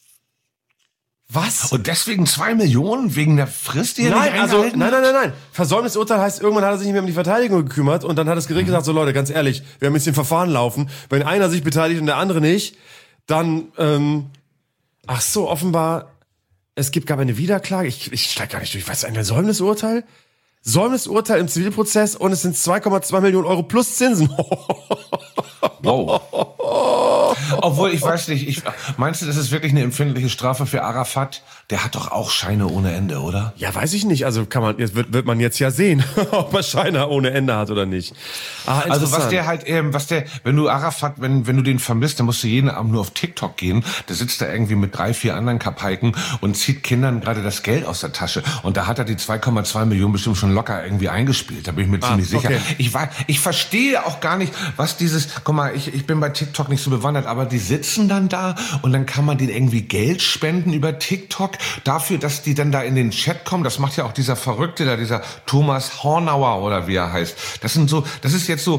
A: Was?
B: Und deswegen zwei Millionen wegen der Frist, die er
A: Nein,
B: nicht
A: also,
B: eingehalten
A: nein,
B: hat?
A: nein, nein, nein. Versäumnisurteil heißt, irgendwann hat er sich nicht mehr um die Verteidigung gekümmert und dann hat das Gericht gesagt, so Leute, ganz ehrlich, wir haben jetzt den Verfahren laufen. Wenn einer sich beteiligt und der andere nicht, dann, ähm, ach so, offenbar, es gibt, gab eine Wiederklage. Ich, ich steig gar nicht durch. Was ist ein Versäumnisurteil? Säumnisurteil im Zivilprozess und es sind zwei Komma zwei Millionen Euro plus Zinsen.
B: Wow. Obwohl, ich weiß nicht, ich, meinst du, das ist wirklich eine empfindliche Strafe für Arafat? Der hat doch auch Scheine ohne Ende, oder?
A: Ja, weiß ich nicht. Also kann man, jetzt wird, wird man jetzt ja sehen, ob er Scheine ohne Ende hat oder nicht. Ah,
B: Also was
A: interessant.
B: der halt, ähm, was der, wenn du Arafat, wenn wenn du den vermisst, dann musst du jeden Abend nur auf TikTok gehen. Der sitzt da irgendwie mit drei, vier anderen Kapaiken und zieht Kindern gerade das Geld aus der Tasche. Und da hat er die zwei Komma zwei Millionen bestimmt schon locker irgendwie eingespielt. Da bin ich mir ziemlich sicher.
A: okay.
B: Ich war, ich verstehe auch gar nicht, was dieses, guck mal, ich, ich bin bei TikTok nicht so bewandert, aber die sitzen dann da und dann kann man denen irgendwie Geld spenden über TikTok dafür, dass die dann da in den Chat kommen. Das macht ja auch dieser Verrückte da, dieser Thomas Hornauer oder wie er heißt. Das sind so, das ist jetzt so,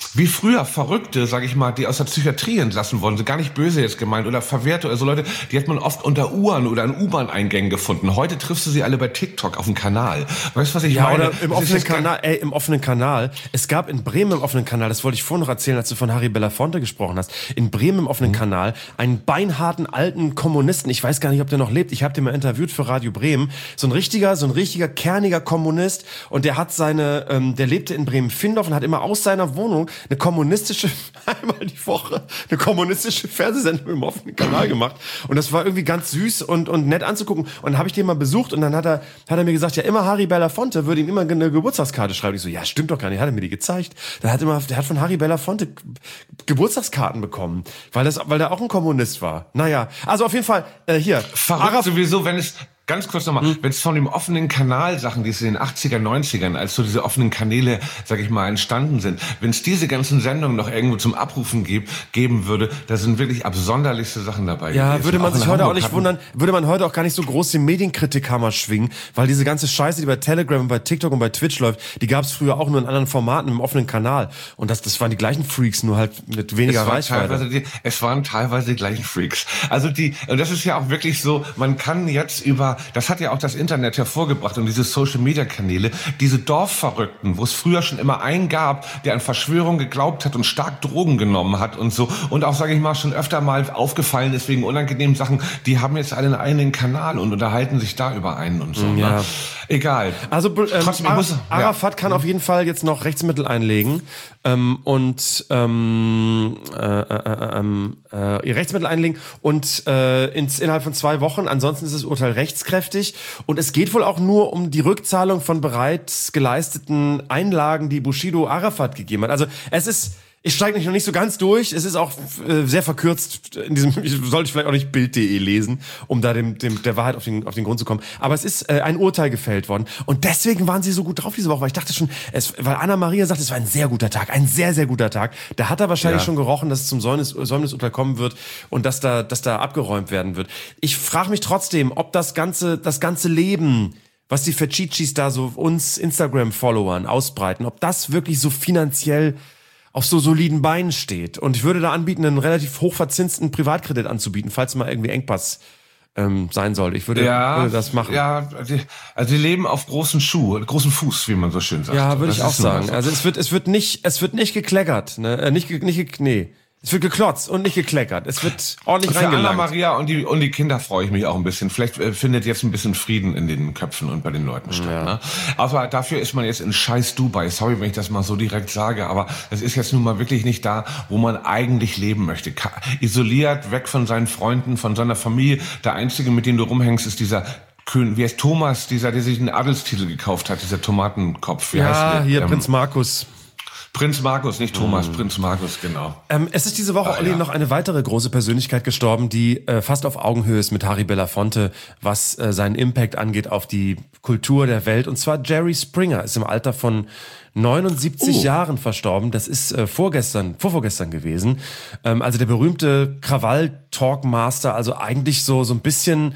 B: wie früher Verrückte, sag ich mal, die aus der Psychiatrie entlassen wurden, so gar nicht böse jetzt gemeint, oder Verwehrte oder so Leute, die hat man oft unter U-Bahn oder in U-Bahn-Eingängen gefunden. Heute triffst du sie alle bei TikTok auf dem Kanal. Weißt du, was ich
A: ja,
B: meine?
A: Oder im offenen Kanal, ey, im offenen Kanal. Es gab in Bremen im offenen Kanal, das wollte ich vorhin noch erzählen, als du von Harry Belafonte gesprochen hast, in Bremen im offenen mhm. Kanal einen beinharten alten Kommunisten, ich weiß gar nicht, ob der noch lebt, ich habe den mal interviewt für Radio Bremen, so ein richtiger, so ein richtiger, kerniger Kommunist, und der hat seine, ähm, der lebte in Bremen-Findorf und hat immer aus seiner Wohnung eine kommunistische, einmal die Woche, eine kommunistische Fernsehsendung im offenen Kanal gemacht. Und das war irgendwie ganz süß und, und nett anzugucken. Und dann habe ich den mal besucht und dann hat er, hat er mir gesagt, ja, immer Harry Belafonte würde ihm immer eine Geburtstagskarte schreiben. Ich so, ja, stimmt doch gar nicht, hat er mir die gezeigt. Der hat immer, der hat von Harry Belafonte Geburtstagskarten bekommen, weil das, weil der auch ein Kommunist war. Naja, also auf jeden Fall, äh, hier.
B: Verrückt Araf- sowieso, wenn es, ganz kurz nochmal, hm. wenn es von dem offenen Kanal Sachen, die es in den achtziger, neunzigern, als so diese offenen Kanäle, sag ich mal, entstanden sind, wenn es diese ganzen Sendungen noch irgendwo zum Abrufen geb, geben würde, da sind wirklich absonderlichste Sachen dabei.
A: Ja,
B: gewesen.
A: würde man
B: auch
A: sich heute
B: Hamburg
A: auch nicht
B: hatten,
A: wundern, würde man heute auch gar nicht so große Medienkritikhammer schwingen, weil diese ganze Scheiße, die bei Telegram und bei TikTok und bei Twitch läuft, die gab es früher auch nur in anderen Formaten im offenen Kanal. Und das, das waren die gleichen Freaks, nur halt mit weniger
B: es war
A: Reichweite.
B: Die, es waren teilweise die gleichen Freaks. Also die, und das ist ja auch wirklich so, man kann jetzt über, das hat ja auch das Internet hervorgebracht und diese Social-Media-Kanäle, diese Dorfverrückten, wo es früher schon immer einen gab, der an Verschwörung geglaubt hat und stark Drogen genommen hat und so, und auch, sage ich mal, schon öfter mal aufgefallen ist wegen unangenehmen Sachen, die haben jetzt alle einen eigenen Kanal und unterhalten sich da über einen und so. Ja. Ne? Egal.
A: Also ähm,
B: Trotzdem,
A: Ar-
B: muss,
A: Arafat
B: ja.
A: kann auf jeden Fall jetzt noch Rechtsmittel einlegen ähm, und ähm, äh, äh, äh, äh, Rechtsmittel einlegen und äh, ins, innerhalb von zwei Wochen. Ansonsten ist das Urteil rechtskräftig. Und es geht wohl auch nur um die Rückzahlung von bereits geleisteten Einlagen, die Bushido Arafat gegeben hat. Also es ist, ich steige nicht noch nicht so ganz durch. Es ist auch äh, sehr verkürzt. In diesem sollte ich vielleicht auch nicht Bild punkt de lesen, um da dem, dem der Wahrheit auf den auf den Grund zu kommen. Aber es ist äh, ein Urteil gefällt worden und deswegen waren sie so gut drauf diese Woche. Weil ich dachte schon, es, weil Anna Maria sagt, es war ein sehr guter Tag, ein sehr sehr guter Tag. Da hat er wahrscheinlich ja. schon gerochen, dass es zum Säumnis, Säumnisurteil kommen wird und dass da dass da abgeräumt werden wird. Ich frage mich trotzdem, ob das ganze das ganze Leben, was die Fetchichis da so uns Instagram-Followern ausbreiten, ob das wirklich so finanziell auf so soliden Beinen steht. Und ich würde da anbieten, einen relativ hochverzinsten Privatkredit anzubieten, falls mal irgendwie Engpass ähm, sein sollte. Ich würde,
B: ja,
A: würde das machen.
B: Ja, die, also die leben auf großen Schuh, großen Fuß, wie man so schön sagt.
A: Ja, würde
B: das
A: ich auch sagen.
B: So.
A: Also es wird, es wird nicht, es wird nicht gekleckert, ne? Äh, nicht, nicht, nee. Es wird geklotzt und nicht gekleckert. Es wird ordentlich
B: Für
A: reingelangt.
B: Anna Maria und die, und die Kinder freue ich mich auch ein bisschen. Vielleicht äh, findet jetzt ein bisschen Frieden in den Köpfen und bei den Leuten statt. Ja. Ne? Aber dafür ist man jetzt in scheiß Dubai. Sorry, wenn ich das mal so direkt sage, aber es ist jetzt nun mal wirklich nicht da, wo man eigentlich leben möchte. Ka- isoliert, weg von seinen Freunden, von seiner Familie. Der Einzige, mit dem du rumhängst, ist dieser König, wie heißt Thomas, dieser, der sich einen Adelstitel gekauft hat, dieser Tomatenkopf. Wie
A: ja,
B: heißt der?
A: hier
B: ähm,
A: Prinz Markus.
B: Prinz Markus, nicht Thomas, mhm. Prinz Markus, genau.
A: Ähm, es ist diese Woche,
B: Ach,
A: Olli,
B: ja.
A: noch eine weitere große Persönlichkeit gestorben, die äh, fast auf Augenhöhe ist mit Harry Belafonte, was äh, seinen Impact angeht auf die Kultur der Welt. Und zwar Jerry Springer ist im Alter von neunundsiebzig oh. Jahren verstorben. Das ist äh, vorgestern, vorvorgestern gewesen. Ähm, also der berühmte Krawall-Talkmaster, also eigentlich so so ein bisschen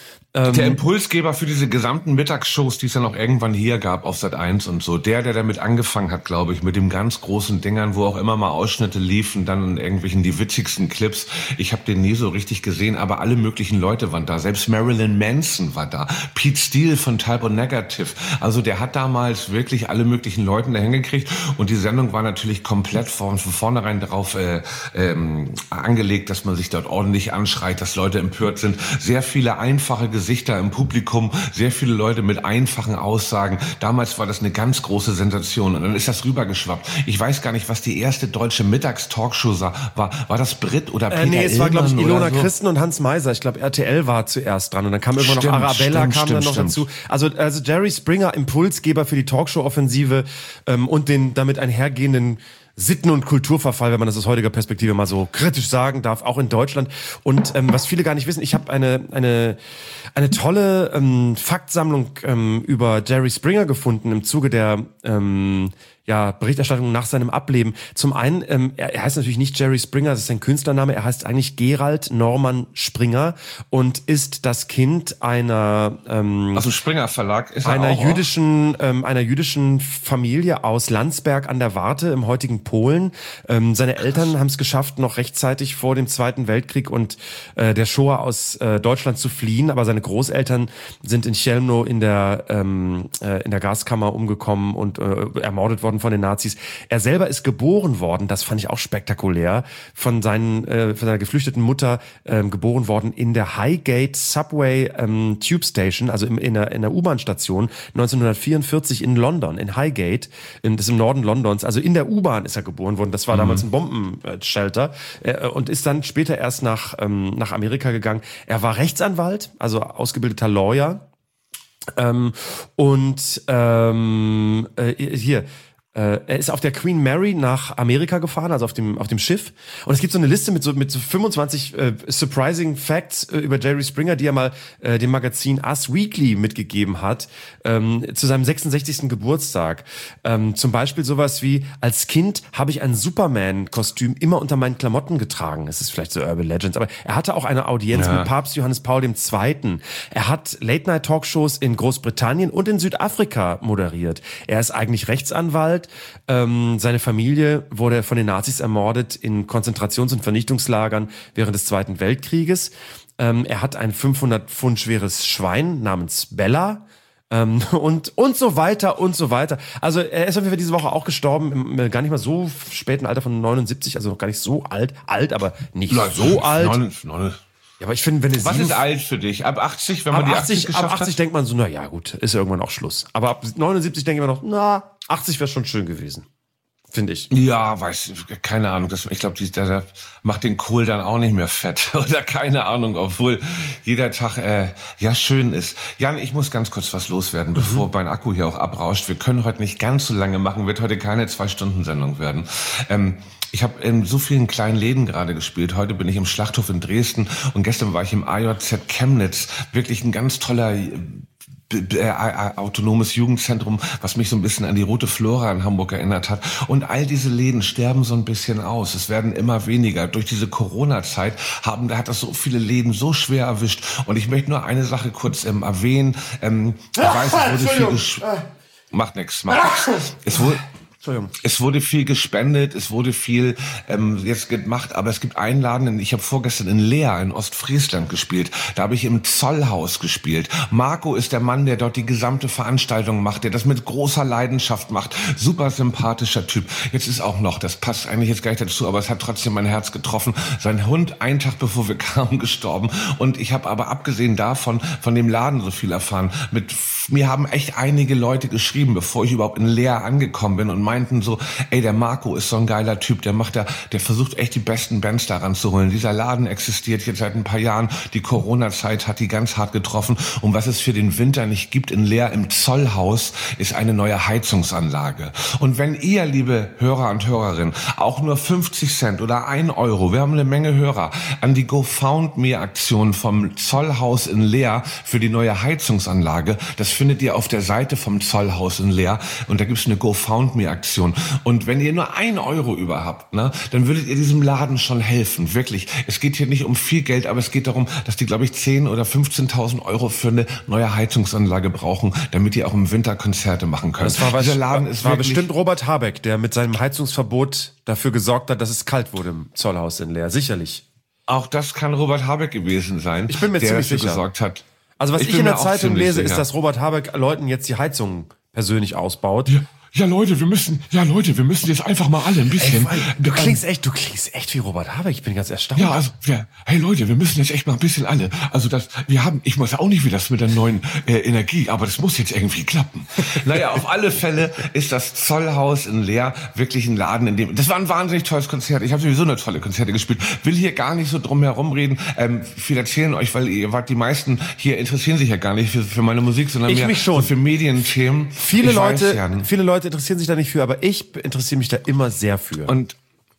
B: der Impulsgeber für diese gesamten Mittagsshows, die es ja noch irgendwann hier gab auf Sat eins und so. Der, der damit angefangen hat, glaube ich, mit dem ganz großen Dingern, wo auch immer mal Ausschnitte liefen, dann in irgendwelchen die witzigsten Clips. Ich habe den nie so richtig gesehen, aber alle möglichen Leute waren da. Selbst Marilyn Manson war da. Pete Steele von Type O Negative. Also der hat damals wirklich alle möglichen Leuten da hingekriegt. Und die Sendung war natürlich komplett von, von vornherein darauf äh, ähm, angelegt, dass man sich dort ordentlich anschreit, dass Leute empört sind. Sehr viele einfache Gesichter im Publikum, sehr viele Leute mit einfachen Aussagen. Damals war das eine ganz große Sensation und dann ist das rübergeschwappt. Ich weiß gar nicht, was die erste deutsche Mittagstalkshow war. War das Brit oder Peter
A: äh, Nee, es war, glaube ich,
B: Illmann
A: Ilona
B: so?
A: Christen und Hans Meiser. Ich glaube, R T L war zuerst dran und dann kam irgendwann
B: Stimmt,
A: noch Arabella,
B: stimmt,
A: kam
B: stimmt,
A: dann noch
B: stimmt.
A: dazu. Also, also Jerry Springer, Impulsgeber für die Talkshow-Offensive ähm, und den damit einhergehenden Sitten- und Kulturverfall, wenn man das aus heutiger Perspektive mal so kritisch sagen darf, auch in Deutschland. Und ähm, was viele gar nicht wissen, ich habe eine eine eine tolle ähm, Faktsammlung ähm, über Jerry Springer gefunden im Zuge der ähm, ja, Berichterstattung nach seinem Ableben. Zum einen, ähm, er, er heißt natürlich nicht Jerry Springer, das ist sein Künstlername, er heißt eigentlich Gerald Norman Springer und ist das Kind einer ähm,
B: aus dem Springer Verlag ist er
A: einer
B: auch,
A: jüdischen ähm, einer jüdischen Familie aus Landsberg an der Warthe im heutigen Polen. Ähm, seine Eltern haben es geschafft, noch rechtzeitig vor dem Zweiten Weltkrieg und äh, der Shoah aus äh, Deutschland zu fliehen, aber seine Großeltern sind in Chełmno in der ähm, äh, in der Gaskammer umgekommen und äh, ermordet worden von den Nazis. Er selber ist geboren worden, das fand ich auch spektakulär, von seinen äh, von seiner geflüchteten Mutter ähm, geboren worden in der Highgate Subway ähm, Tube Station, also im, in der, in der U-Bahn-Station neunzehnhundertvierundvierzig in London, in Highgate, in, das ist im Norden Londons, also in der U-Bahn ist er geboren worden. Das war mhm. damals ein Bombenshelter äh, und ist dann später erst nach ähm, nach Amerika gegangen. Er war Rechtsanwalt, also ausgebildeter Lawyer. Ähm, und ähm, äh, hier Äh, er ist auf der Queen Mary nach Amerika gefahren, also auf dem auf dem Schiff. Und es gibt so eine Liste mit so mit so fünfundzwanzig äh, surprising Facts äh, über Jerry Springer, die er mal äh, dem Magazin Us Weekly mitgegeben hat ähm, zu seinem sechsundsechzigsten Geburtstag. Ähm, zum Beispiel sowas wie: Als Kind habe ich ein Superman-Kostüm immer unter meinen Klamotten getragen. Es ist vielleicht so Urban Legends, aber er hatte auch eine Audienz ja. mit Papst Johannes Paul der Zweite. Er hat Late-Night-Talkshows in Großbritannien und in Südafrika moderiert. Er ist eigentlich Rechtsanwalt. Ähm, seine Familie wurde von den Nazis ermordet in Konzentrations- und Vernichtungslagern während des Zweiten Weltkrieges. Ähm, er hat ein fünfhundert Pfund schweres Schwein namens Bella. Ähm, und, und so weiter und so weiter. Also er ist auf jeden Fall diese Woche auch gestorben, im, im gar nicht mal so späten Alter von neunundsiebzig, also noch gar nicht so alt. Alt, aber nicht Nein, so alt.
B: neun, neun.
A: Ja, aber ich finde, wenn es
B: Was ist alt für dich? Ab achtzig, wenn man
A: ab
B: die
A: achtzig,
B: achtzig geschafft
A: ab achtzig
B: hat?
A: denkt man so, na ja, gut, ist ja irgendwann auch Schluss. Aber ab neunundsiebzig denke ich mir noch, na, achtzig wäre schon schön gewesen. Finde ich.
B: Ja, weiß, keine Ahnung. Das, ich glaube, der, der macht den Kohl dann auch nicht mehr fett. Oder keine Ahnung, obwohl jeder Tag äh, ja schön ist. Jan, ich muss ganz kurz was loswerden, mhm. bevor mein Akku hier auch abrauscht. Wir können heute nicht ganz so lange machen, wird heute keine Zwei-Stunden-Sendung werden. Ähm, Ich habe in so vielen kleinen Läden gerade gespielt. Heute bin ich im Schlachthof in Dresden und gestern war ich im A J Z Chemnitz. Wirklich ein ganz toller äh, autonomes Jugendzentrum, was mich so ein bisschen an die Rote Flora in Hamburg erinnert hat. Und all diese Läden sterben so ein bisschen aus. Es werden immer weniger. Durch diese Corona-Zeit haben, da hat das so viele Läden so schwer erwischt. Und ich möchte nur eine Sache kurz ähm, erwähnen. Ähm, ich weiß, es wurde viel gesch- macht nichts, macht nichts. Es wurde Es wurde viel gespendet, es wurde viel ähm, jetzt gemacht, aber es gibt einen Laden, ich habe vorgestern in Leer in Ostfriesland gespielt, da habe ich im Zollhaus gespielt. Marco ist der Mann, der dort die gesamte Veranstaltung macht, der das mit großer Leidenschaft macht. Super sympathischer Typ. Jetzt ist auch noch, das passt eigentlich jetzt gar nicht dazu, aber es hat trotzdem mein Herz getroffen. Sein Hund, einen Tag bevor wir kamen, gestorben. Und ich habe aber abgesehen davon, von dem Laden so viel erfahren. Mit mir haben echt einige Leute geschrieben, bevor ich überhaupt in Leer angekommen bin und meinten so, ey, der Marco ist so ein geiler Typ, der macht da, der versucht echt die besten Bands daran zu holen. Dieser Laden existiert jetzt seit ein paar Jahren. Die Corona-Zeit hat die ganz hart getroffen. Und was es für den Winter nicht gibt in Leer im Zollhaus, ist eine neue Heizungsanlage. Und wenn ihr, liebe Hörer und Hörerinnen, auch nur fünfzig Cent oder ein Euro, wir haben eine Menge Hörer, an die GoFoundMe-Aktion vom Zollhaus in Leer für die neue Heizungsanlage, das findet ihr auf der Seite vom Zollhaus in Leer. Und da gibt's eine GoFoundMe-Aktion. Und wenn ihr nur ein Euro über habt, ne, dann würdet ihr diesem Laden schon helfen. Wirklich. Es geht hier nicht um viel Geld, aber es geht darum, dass die, glaube ich, zehn oder fünfzehntausend Euro für eine neue Heizungsanlage brauchen, damit die auch im Winter Konzerte machen können.
A: Das war,
B: Dieser Laden ist
A: war
B: wirklich
A: bestimmt Robert Habeck, der mit seinem Heizungsverbot dafür gesorgt hat, dass es kalt wurde im Zollhaus in Leer. Sicherlich.
B: Auch das kann Robert Habeck gewesen sein,
A: ich bin mir
B: der
A: ziemlich
B: dafür
A: sicher.
B: gesorgt hat.
A: Also was ich,
B: ich
A: in der Zeitung lese,
B: sicher.
A: ist, dass Robert Habeck Leuten jetzt die Heizung persönlich ausbaut.
B: Ja. Ja, Leute, wir müssen, ja, Leute, wir müssen jetzt einfach mal alle ein bisschen.
A: Ey, du klingst echt, du klingst echt wie Robert Habeck. Ich bin ganz erstaunt.
B: Ja, also, ja, hey Leute, wir müssen jetzt echt mal ein bisschen alle. Also das, wir haben, ich weiß auch nicht, wie das mit der neuen äh, Energie, aber das muss jetzt irgendwie klappen. Naja, auf alle Fälle ist das Zollhaus in Leer wirklich ein Laden, in dem, das war ein wahnsinnig tolles Konzert. Ich habe sowieso eine tolle Konzerte gespielt. Will hier gar nicht so drum herum reden. Ähm, viel erzählen euch, weil ihr wart, die meisten hier interessieren sich ja gar nicht für, für meine Musik, sondern
A: ich
B: mehr
A: mich schon.
B: So für Medienthemen.
A: Viele
B: ich
A: Leute,
B: weiß, ja,
A: viele Leute interessieren sich da nicht für, aber ich interessiere mich da immer sehr für.
B: Und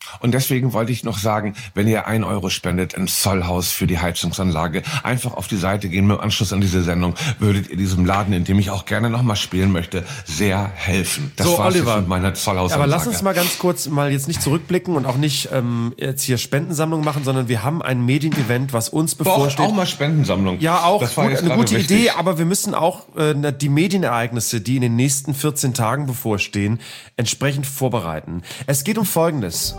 B: Und deswegen wollte ich noch sagen, wenn ihr ein Euro spendet ins Zollhaus für die Heizungsanlage, einfach auf die Seite gehen mit Anschluss an diese Sendung, würdet ihr diesem Laden, in dem ich auch gerne nochmal spielen möchte, sehr helfen. Das
A: so,
B: war's
A: Oliver,
B: jetzt mit meiner Zollhausansage.
A: Aber lass uns mal ganz kurz mal jetzt nicht zurückblicken und auch nicht ähm, jetzt hier Spendensammlung machen, sondern wir haben ein Medienevent, was uns bevorsteht.
B: Auch, auch mal Spendensammlung.
A: Ja, auch
B: das war
A: gut,
B: jetzt
A: eine gute
B: wichtig.
A: Idee, aber wir müssen auch äh, die Medienereignisse, die in den nächsten vierzehn Tagen bevorstehen, entsprechend vorbereiten. Es geht um Folgendes.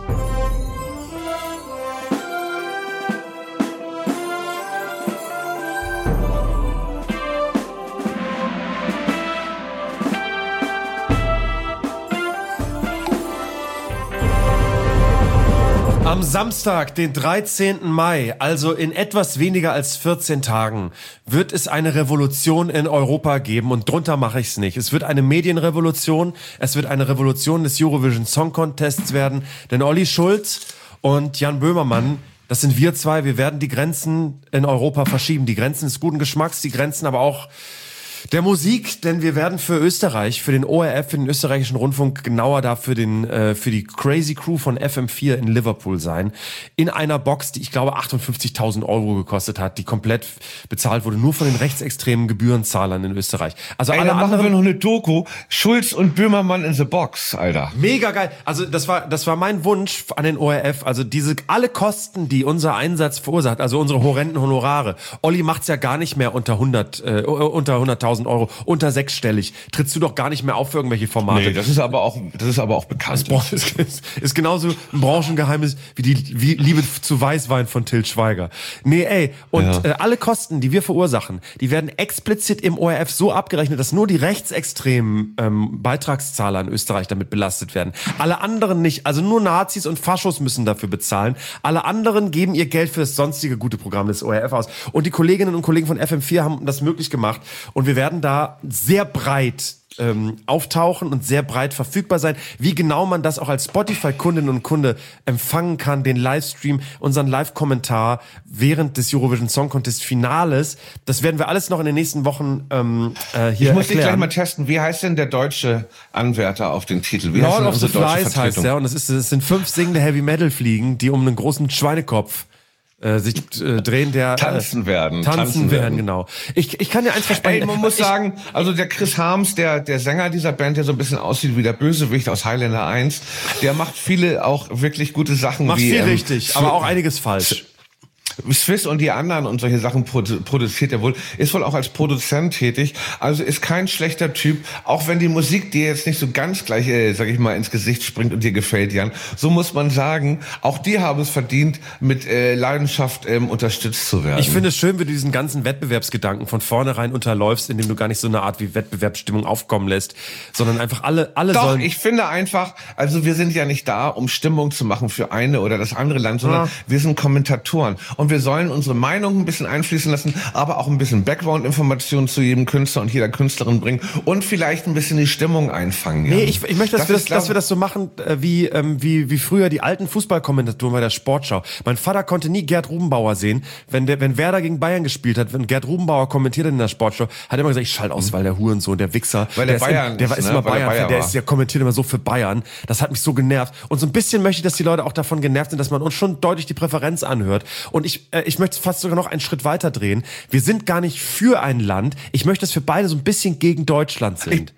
A: Am Samstag, den dreizehnten Mai, also in etwas weniger als vierzehn Tagen, wird es eine Revolution in Europa geben und drunter mache ich es nicht. Es wird eine Medienrevolution, es wird eine Revolution des Eurovision Song Contests werden, denn Olli Schulz und Jan Böhmermann, das sind wir zwei, wir werden die Grenzen in Europa verschieben. Die Grenzen des guten Geschmacks, die Grenzen aber auch der Musik, denn wir werden für Österreich, für den O R F, für den österreichischen Rundfunk, genauer da für den äh, für die Crazy Crew von F M vier in Liverpool sein. In einer Box, die ich glaube achtundfünfzigtausend Euro gekostet hat, die komplett bezahlt wurde, nur von den rechtsextremen Gebührenzahlern in Österreich. Also
B: Ey,
A: alle
B: dann machen
A: anderen
B: wir noch eine Doku. Schulz und Böhmermann in the Box, Alter.
A: Mega geil. Also das war das war mein Wunsch an den O R F. Also diese alle Kosten, die unser Einsatz verursacht, also unsere horrenden Honorare. Olli macht's ja gar nicht mehr unter hundert, äh, unter hunderttausend Euro, unter sechsstellig. Trittst du doch gar nicht mehr auf für irgendwelche Formate.
B: Nee, das ist aber auch, das ist aber auch bekannt.
A: Das ist, ist, ist genauso ein Branchengeheimnis wie die wie Liebe zu Weißwein von Til Schweiger. Nee, ey, und
B: Ja.
A: äh, alle Kosten, die wir verursachen, die werden explizit im O R F so abgerechnet, dass nur die rechtsextremen ähm, Beitragszahler in Österreich damit belastet werden. Alle anderen nicht. Also nur Nazis und Faschos müssen dafür bezahlen. Alle anderen geben ihr Geld für das sonstige gute Programm des O R F aus. Und die Kolleginnen und Kollegen von F M vier haben das möglich gemacht. Und wir werden da sehr breit ähm, auftauchen und sehr breit verfügbar sein. Wie genau man das auch als Spotify-Kundin und Kunde empfangen kann, den Livestream, unseren Live-Kommentar während des Eurovision Song Contest Finales, das werden wir alles noch in den nächsten Wochen ähm, äh, hier
B: Ich muss dich
A: erklären.
B: gleich mal testen. Wie heißt denn der deutsche Anwärter auf den Titel? Wie heißt
A: Lord
B: denn
A: of the
B: unsere deutsche
A: Flies heißt
B: Vertretung?
A: der und es ist es sind fünf singende Heavy-Metal-Fliegen, die um einen großen Schweinekopf äh, sich äh, drehen, der
B: Tanzen
A: äh,
B: werden.
A: Tanzen,
B: Tanzen
A: werden,
B: werden.
A: genau. Ich, ich kann dir eins versprechen.
B: Ey, man muss
A: ich,
B: sagen, also der Chris Harms, der, der Sänger dieser Band, der so ein bisschen aussieht wie der Bösewicht aus Highlander eins, der macht viele auch wirklich gute Sachen.
A: Macht
B: wie,
A: viel
B: ähm,
A: richtig, aber auch einiges falsch.
B: Swiss und die anderen und solche Sachen produ- produziert er wohl, ist wohl auch als Produzent tätig, also ist kein schlechter Typ, auch wenn die Musik dir jetzt nicht so ganz gleich, äh, sag ich mal, ins Gesicht springt und dir gefällt, Jan, so muss man sagen, auch die haben es verdient, mit äh, Leidenschaft ähm, unterstützt zu werden.
A: Ich finde es schön, wie du diesen ganzen Wettbewerbsgedanken von vornherein unterläufst, indem du gar nicht so eine Art wie Wettbewerbsstimmung aufkommen lässt, sondern einfach alle, alle
B: Doch,
A: sollen...
B: ich finde einfach, also wir sind ja nicht da, um Stimmung zu machen für eine oder das andere Land, sondern
A: Ja.
B: wir sind Kommentatoren und wir sollen unsere Meinung ein bisschen einfließen lassen, aber auch ein bisschen Background-Informationen zu jedem Künstler und jeder Künstlerin bringen und vielleicht ein bisschen die Stimmung einfangen.
A: Nee,
B: Jan.
A: ich, ich möchte, dass,
B: Das
A: wir
B: ist,
A: das,
B: glaub-
A: dass wir das so machen, äh, wie, ähm, wie, wie früher die alten Fußballkommentatoren bei der Sportschau. Mein Vater konnte nie Gerd Rubenbauer sehen. Wenn der, wenn Werder gegen Bayern gespielt hat, wenn Gerd Rubenbauer kommentiert hat in der Sportschau, hat er immer gesagt, ich schalte aus, weil der Hurensohn, der Wichser.
B: Weil der
A: der
B: Bayern
A: ist, im, der
B: ist,
A: ist
B: ne?
A: immer
B: Weil der
A: Bayern,
B: Bayer
A: der
B: war.
A: ist, der kommentiert immer so für Bayern. Das hat mich so genervt. Und so ein bisschen möchte ich, dass die Leute auch davon genervt sind, dass man uns schon deutlich die Präferenz anhört. Und ich, äh, ich möchte fast sogar noch einen Schritt weiter drehen. Wir sind gar nicht für ein Land. Ich möchte, dass wir beide so ein bisschen gegen Deutschland sind.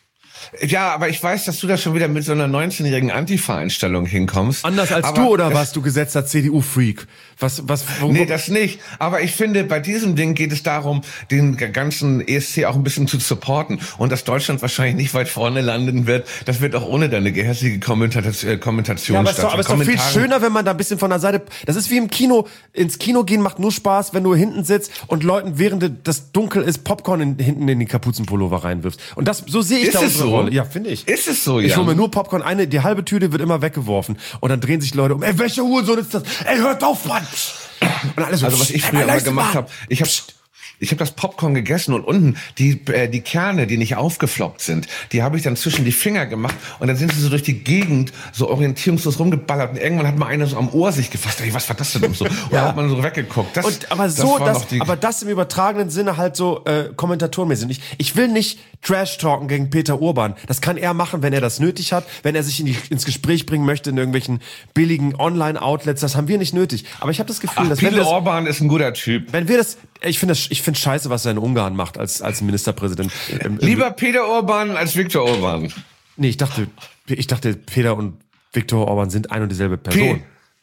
B: Ja, aber ich weiß, dass du da schon wieder mit so einer neunzehnjährigen Antifa-Einstellung hinkommst.
A: Anders als
B: aber
A: du oder
B: das-
A: warst du gesetzter C D U-Freak? Was, was, wo,
B: Nee, das nicht. Aber ich finde, bei diesem Ding geht es darum, den ganzen E S C auch ein bisschen zu supporten. Und dass Deutschland wahrscheinlich nicht weit vorne landen wird, das wird auch ohne deine gehässige Kommentation, äh, Kommentation
A: Ja, aber es ist doch, aber es ist doch viel
B: Kommentaren-
A: schöner, wenn man da ein bisschen von der Seite, das ist wie im Kino, ins Kino gehen macht nur Spaß, wenn du hinten sitzt und Leuten, während das dunkel ist, Popcorn in, hinten in den Kapuzenpullover reinwirfst. Und das, so sehe ich
B: Ist
A: da
B: es
A: unsere
B: so?
A: Rolle. Ja, finde ich.
B: Ist es so,
A: Ich
B: Jan?
A: hole mir nur Popcorn, eine, die halbe Tüte wird immer weggeworfen. Und dann drehen sich die Leute um, ey, welcher Hurensohn ist das? Ey, hört auf, Mann! Und alle so,
B: Also was ich
A: "Psst,
B: früher
A: ey,
B: immer
A: leise
B: gemacht
A: mal."
B: habe, ich habe ich habe das Popcorn gegessen und unten die äh, die Kerne, die nicht aufgefloppt sind, die habe ich dann zwischen die Finger gemacht und dann sind sie so durch die Gegend so orientierungslos rumgeballert und irgendwann hat mal einer so am Ohr sich gefasst, ey, was war das denn und so? Und dann hat man so weggeguckt. Das,
A: Und aber
B: das
A: so,
B: war
A: das,
B: noch die,
A: aber das im übertragenen Sinne halt so äh, kommentatormäßig. Ich, ich will nicht Trash-Talken gegen Peter Urban. Das kann er machen, wenn er das nötig hat, wenn er sich in die, ins Gespräch bringen möchte in irgendwelchen billigen Online-Outlets. Das haben wir nicht nötig. Aber ich habe das Gefühl,
B: Ach,
A: dass
B: Peter
A: wenn wir das,
B: Orban ist ein guter Typ.
A: wenn wir das, ich finde das, ich finde scheiße, was er in Ungarn macht als als Ministerpräsident. Ähm,
B: Lieber Peter Orban als Viktor Orban.
A: Nee, ich dachte, ich dachte, Peter und Viktor Orban sind ein und dieselbe Person.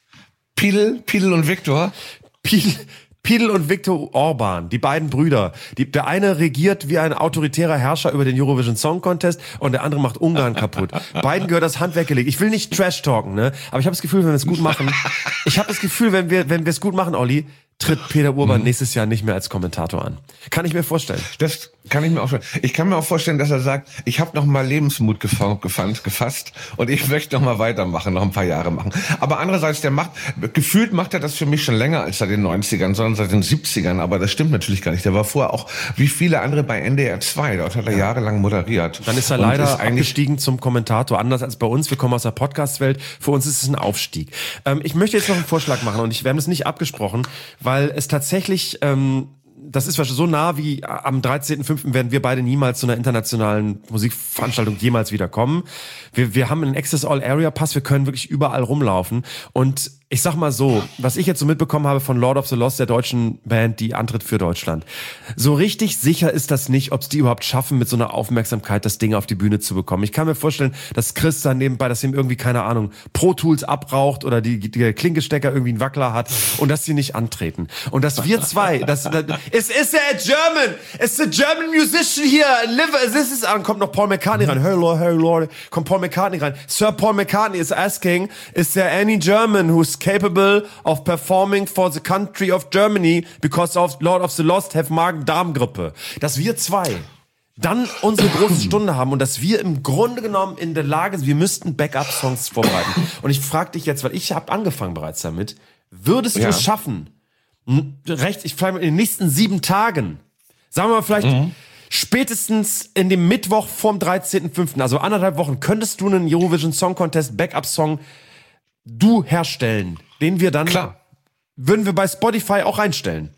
B: Pidel, Pidel und Viktor.
A: Pidel, Pidel und Viktor Orban, die beiden Brüder. Die, der eine regiert wie ein autoritärer Herrscher über den Eurovision Song Contest und der andere macht Ungarn kaputt. Beiden gehört das Handwerk gelegt. Ich will nicht Trash talken, ne? Aber ich habe das Gefühl, wenn wir es gut machen, ich habe das Gefühl, wenn wir wenn wir es gut machen, Olli, tritt Peter Urban mhm. nächstes Jahr nicht mehr als Kommentator an. Kann ich mir vorstellen.
B: Das kann ich mir auch vorstellen. Ich kann mir auch vorstellen, dass er sagt, ich habe noch mal Lebensmut gefasst, gefasst und ich möchte noch mal weitermachen, noch ein paar Jahre machen. Aber andererseits, der macht, gefühlt macht er das für mich schon länger als seit den neunzigern, sondern seit den siebzigern. Aber das stimmt natürlich gar nicht. Der war vorher auch, wie viele andere, bei N D R zwei. Dort hat er ja. jahrelang moderiert.
A: Dann ist er leider ist eingestiegen zum Kommentator. Anders als bei uns. Wir kommen aus der Podcast-Welt. Für uns ist es ein Aufstieg. Ähm, ich möchte jetzt noch einen Vorschlag machen und ich, wir haben das nicht abgesprochen, weil es tatsächlich, ähm, das ist so nah wie am dreizehnten fünften werden wir beide niemals zu einer internationalen Musikveranstaltung jemals wieder kommen. Wir, wir haben einen Access All Area Pass, wir können wirklich überall rumlaufen. Und ich sag mal so, was ich jetzt so mitbekommen habe von Lord of the Lost, der deutschen Band, die antritt für Deutschland. So richtig sicher ist das nicht, ob es die überhaupt schaffen, mit so einer Aufmerksamkeit das Ding auf die Bühne zu bekommen. Ich kann mir vorstellen, dass Chris dann nebenbei, dass ihm irgendwie, keine Ahnung, Pro Tools abraucht oder die, die Klinkestecker irgendwie einen Wackler hat und dass sie nicht antreten. Und dass wir zwei, das, das es ist a German, it's a German musician here, live, this is, dann kommt noch Paul McCartney rein, hey Lord, hey Lord, kommt Paul McCartney rein. Sir Paul McCartney is asking, is there any German who's capable of performing for the country of Germany because of Lord of the Lost have Magen-Darm-Grippe? Dass wir zwei dann unsere große Stunde haben und dass wir im Grunde genommen in der Lage sind, wir müssten Backup-Songs vorbereiten. Und ich frage dich jetzt, weil ich habe angefangen bereits damit, würdest du ja. es schaffen, recht, ich vielleicht in den nächsten sieben Tagen, sagen wir mal vielleicht mhm. spätestens in dem Mittwoch vorm dreizehnten fünften, also anderthalb Wochen, könntest du einen Eurovision Song Contest Backup-Song du herstellen, den wir dann,
B: Klar.
A: würden wir bei Spotify auch reinstellen.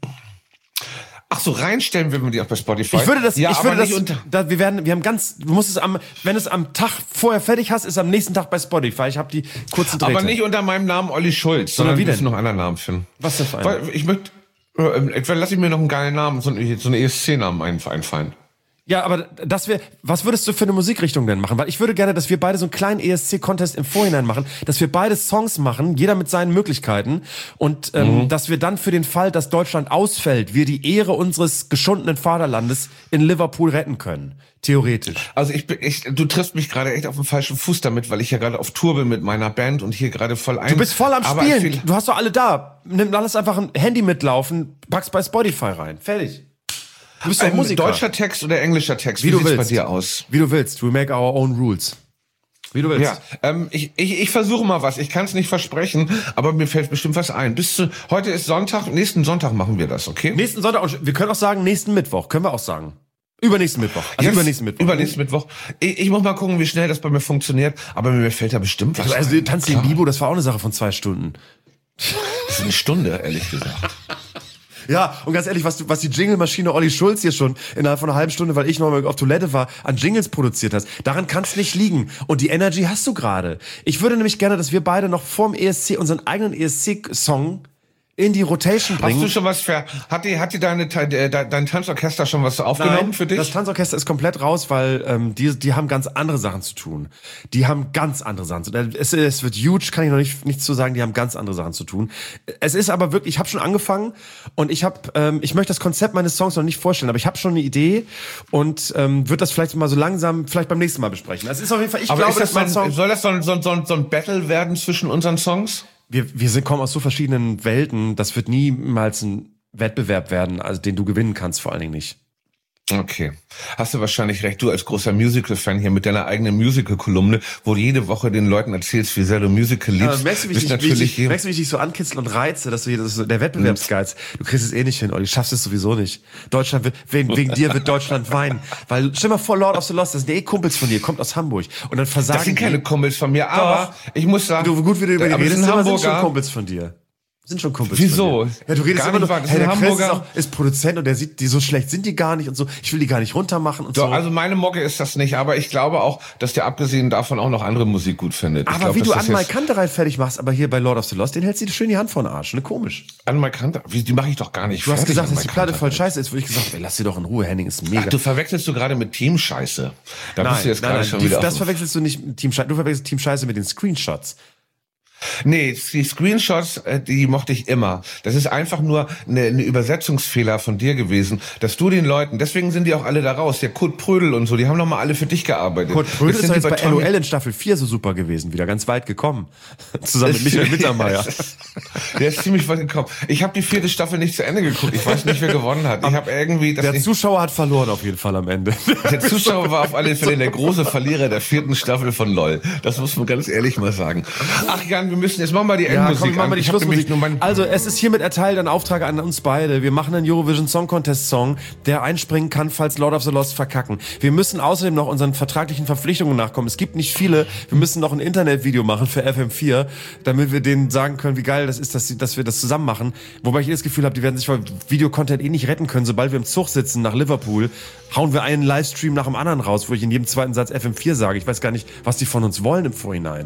B: Ach so, reinstellen würden wir die auch bei Spotify.
A: Ich würde das,
B: ja,
A: ich würde das,
B: unter-
A: da, wir werden, wir haben ganz, du musst es am, wenn es am Tag vorher fertig hast, ist am nächsten Tag bei Spotify. Ich habe die kurzen Drähte.
B: Aber nicht unter meinem Namen Olli Schulz, sondern wie denn? Noch einen anderen Namen finden.
A: Was denn für einen?
B: Weil ich möchte, äh, lass ich mir noch einen geilen Namen, so einen, so einen E S C-Namen einfallen.
A: Ja, aber das wäre, was würdest du für eine Musikrichtung denn machen? Weil ich würde gerne, dass wir beide so einen kleinen E S C-Contest im Vorhinein machen, dass wir beide Songs machen, jeder mit seinen Möglichkeiten und ähm, mhm. dass wir dann für den Fall, dass Deutschland ausfällt, wir die Ehre unseres geschundenen Vaterlandes in Liverpool retten können. Theoretisch.
B: Also ich, ich du triffst mich gerade echt auf den falschen Fuß damit, weil ich ja gerade auf Tour bin mit meiner Band und hier gerade voll ein...
A: Du bist voll am Spielen. Du hast doch alle da. Nimm alles einfach ein Handy mitlaufen, pack's bei Spotify rein. Fertig. Du bist doch
B: ein
A: Musiker.
B: Deutscher Text oder englischer Text?
A: Wie, Wie du willst.
B: Bei dir aus?
A: Wie du willst. We make our own rules. Wie du willst.
B: Ja, ähm, ich, ich, ich versuche mal was. Ich kann es nicht versprechen, aber mir fällt bestimmt was ein. Bis zu, heute ist Sonntag, nächsten Sonntag machen wir das, okay?
A: Nächsten Sonntag, und wir können auch sagen, nächsten Mittwoch. Können wir auch sagen. Übernächsten Mittwoch. Also
B: Jetzt,
A: übernächsten Mittwoch.
B: Übernächsten Mittwoch. Ich, ich muss mal gucken, wie schnell das bei mir funktioniert, aber mir fällt da bestimmt was
A: Also,
B: ein.
A: Tanz den Bibo, das war auch eine Sache von zwei Stunden.
B: Das ist eine Stunde, ehrlich gesagt.
A: Ja, und ganz ehrlich, was, du, was die Jingle-Maschine Olli Schulz hier schon innerhalb von einer halben Stunde, weil ich noch mal auf Toilette war, an Jingles produziert hast, daran kann es nicht liegen. Und die Energy hast du gerade. Ich würde nämlich gerne, dass wir beide noch vorm E S C unseren eigenen E S C-Song in die Rotation bringen.
B: Hast du schon was für, hat die, hat die deine, de, dein Tanzorchester schon was aufgenommen
A: Nein,
B: für dich?
A: Das Tanzorchester ist komplett raus, weil ähm, die, die haben ganz andere Sachen zu tun. Die haben ganz andere Sachen zu tun. Es, es wird huge, kann ich noch nicht nichts zu sagen, die haben ganz andere Sachen zu tun. Es ist aber wirklich, ich habe schon angefangen und ich habe, ähm, ich möchte das Konzept meines Songs noch nicht vorstellen, aber ich habe schon eine Idee und ähm, würde das vielleicht mal so langsam, vielleicht beim nächsten Mal besprechen. Das ist auf jeden Fall, ich
B: aber
A: glaube,
B: ist das
A: mein
B: so,
A: Song...
B: Soll das so ein, so, ein, so ein Battle werden zwischen unseren Songs?
A: Wir, wir sind, kommen aus so verschiedenen Welten, das wird niemals ein Wettbewerb werden, also den du gewinnen kannst, vor allen Dingen nicht.
B: Okay. Hast du wahrscheinlich recht, du als großer Musical-Fan hier mit deiner eigenen Musical-Kolumne, wo du jede Woche den Leuten erzählst, wie sehr du Musical liebst.
A: Ja, merkst du, wie ich,
B: natürlich
A: wie, ich, merkst du, wie ich dich so ankitzel und reize, dass du hier, das ist so der Wettbewerbsgeiz. Du kriegst es eh nicht hin, Olli, schaffst es sowieso nicht. Deutschland wird, wegen, wegen dir wird Deutschland weinen. Weil, stell mal vor, Lord of the Lost, das sind eh Kumpels von dir, kommt aus Hamburg. Und dann versagen
B: Das sind
A: die.
B: keine Kumpels von mir, aber
A: Doch.
B: ich muss sagen...
A: Du, gut, wie du über die
B: aber
A: redest,
B: sind
A: aber sind schon
B: Hamburger.
A: Kumpels von dir. Sind schon Kumpels.
B: Wieso?
A: Ja, du redest
B: Gar
A: immer nur,
B: nicht wahr, das
A: hey,
B: ist
A: der
B: ein
A: Chris ist,
B: Hamburger.
A: auch, ist Produzent und der sieht, die so schlecht sind die gar nicht und so. Ich will die gar nicht runtermachen und
B: So,
A: so.
B: also meine Mocke ist das nicht, aber ich glaube auch, dass der abgesehen davon auch noch andere Musik gut findet. Ich
A: aber
B: glaub,
A: wie
B: dass
A: du
B: das
A: Anmal
B: jetzt-
A: Kantereit fertig machst, aber hier bei Lord of the Lost, den hältst du dir schön die Hand vor den Arsch. Ne, komisch.
B: Anmal Kantereit, wie, die mache ich doch gar nicht.
A: Du hast
B: fertig,
A: gesagt, dass
B: Anmal
A: die Platte voll
B: Kantereit.
A: scheiße ist, wo ich gesagt habe, ey, lass sie doch in Ruhe, Henning ist mega.
B: Ach, du verwechselst du gerade mit Team Scheiße. Da bist du jetzt gerade schon
A: die,
B: wieder.
A: das
B: auf-
A: verwechselst du nicht mit Team Scheiße, du verwechselst Team Scheiße mit den Screenshots.
B: Nee, die Screenshots, äh, die mochte ich immer. Das ist einfach nur eine, eine Übersetzungsfehler von dir gewesen, dass du den Leuten, deswegen sind die auch alle da raus, der Kurt Prödel und so, die haben noch mal alle für dich gearbeitet.
A: Kurt Prödel ist
B: sind
A: doch
B: die
A: jetzt bei
B: Tommy-
A: L O L in Staffel vier so super gewesen, wieder ganz weit gekommen. Zusammen mit Michael Mittermeier.
B: Der ist ziemlich weit gekommen. Ich habe die vierte Staffel nicht zu Ende geguckt. Ich weiß nicht, wer gewonnen hat. Ich habe irgendwie das
A: Der
B: nicht,
A: Zuschauer hat verloren auf jeden Fall am Ende.
B: der Zuschauer war auf alle Fälle der große Verlierer der vierten Staffel von LOL. Das muss man ganz ehrlich mal sagen. Ach Jan, wir müssen jetzt machen wir die
A: Ja,
B: Endmusik
A: komm, machen wir
B: an.
A: die
B: Ich hab nämlich
A: Schlussmusik.
B: nur mein
A: Also, es ist hiermit erteilt ein Auftrag an uns beide. Wir machen einen Eurovision Song Contest Song, der einspringen kann, falls Lord of the Lost verkacken. Wir müssen außerdem noch unseren vertraglichen Verpflichtungen nachkommen. Es gibt nicht viele. Wir müssen noch ein Internetvideo machen für F M vier, damit wir denen sagen können, wie geil das ist, dass, sie, dass wir das zusammen machen. Wobei ich eh das Gefühl habe, die werden sich vor Videocontent eh nicht retten können. Sobald wir im Zug sitzen nach Liverpool, hauen wir einen Livestream nach dem anderen raus, wo ich in jedem zweiten Satz F M vier sage. Ich weiß gar nicht, was die von uns wollen im Vorhinein.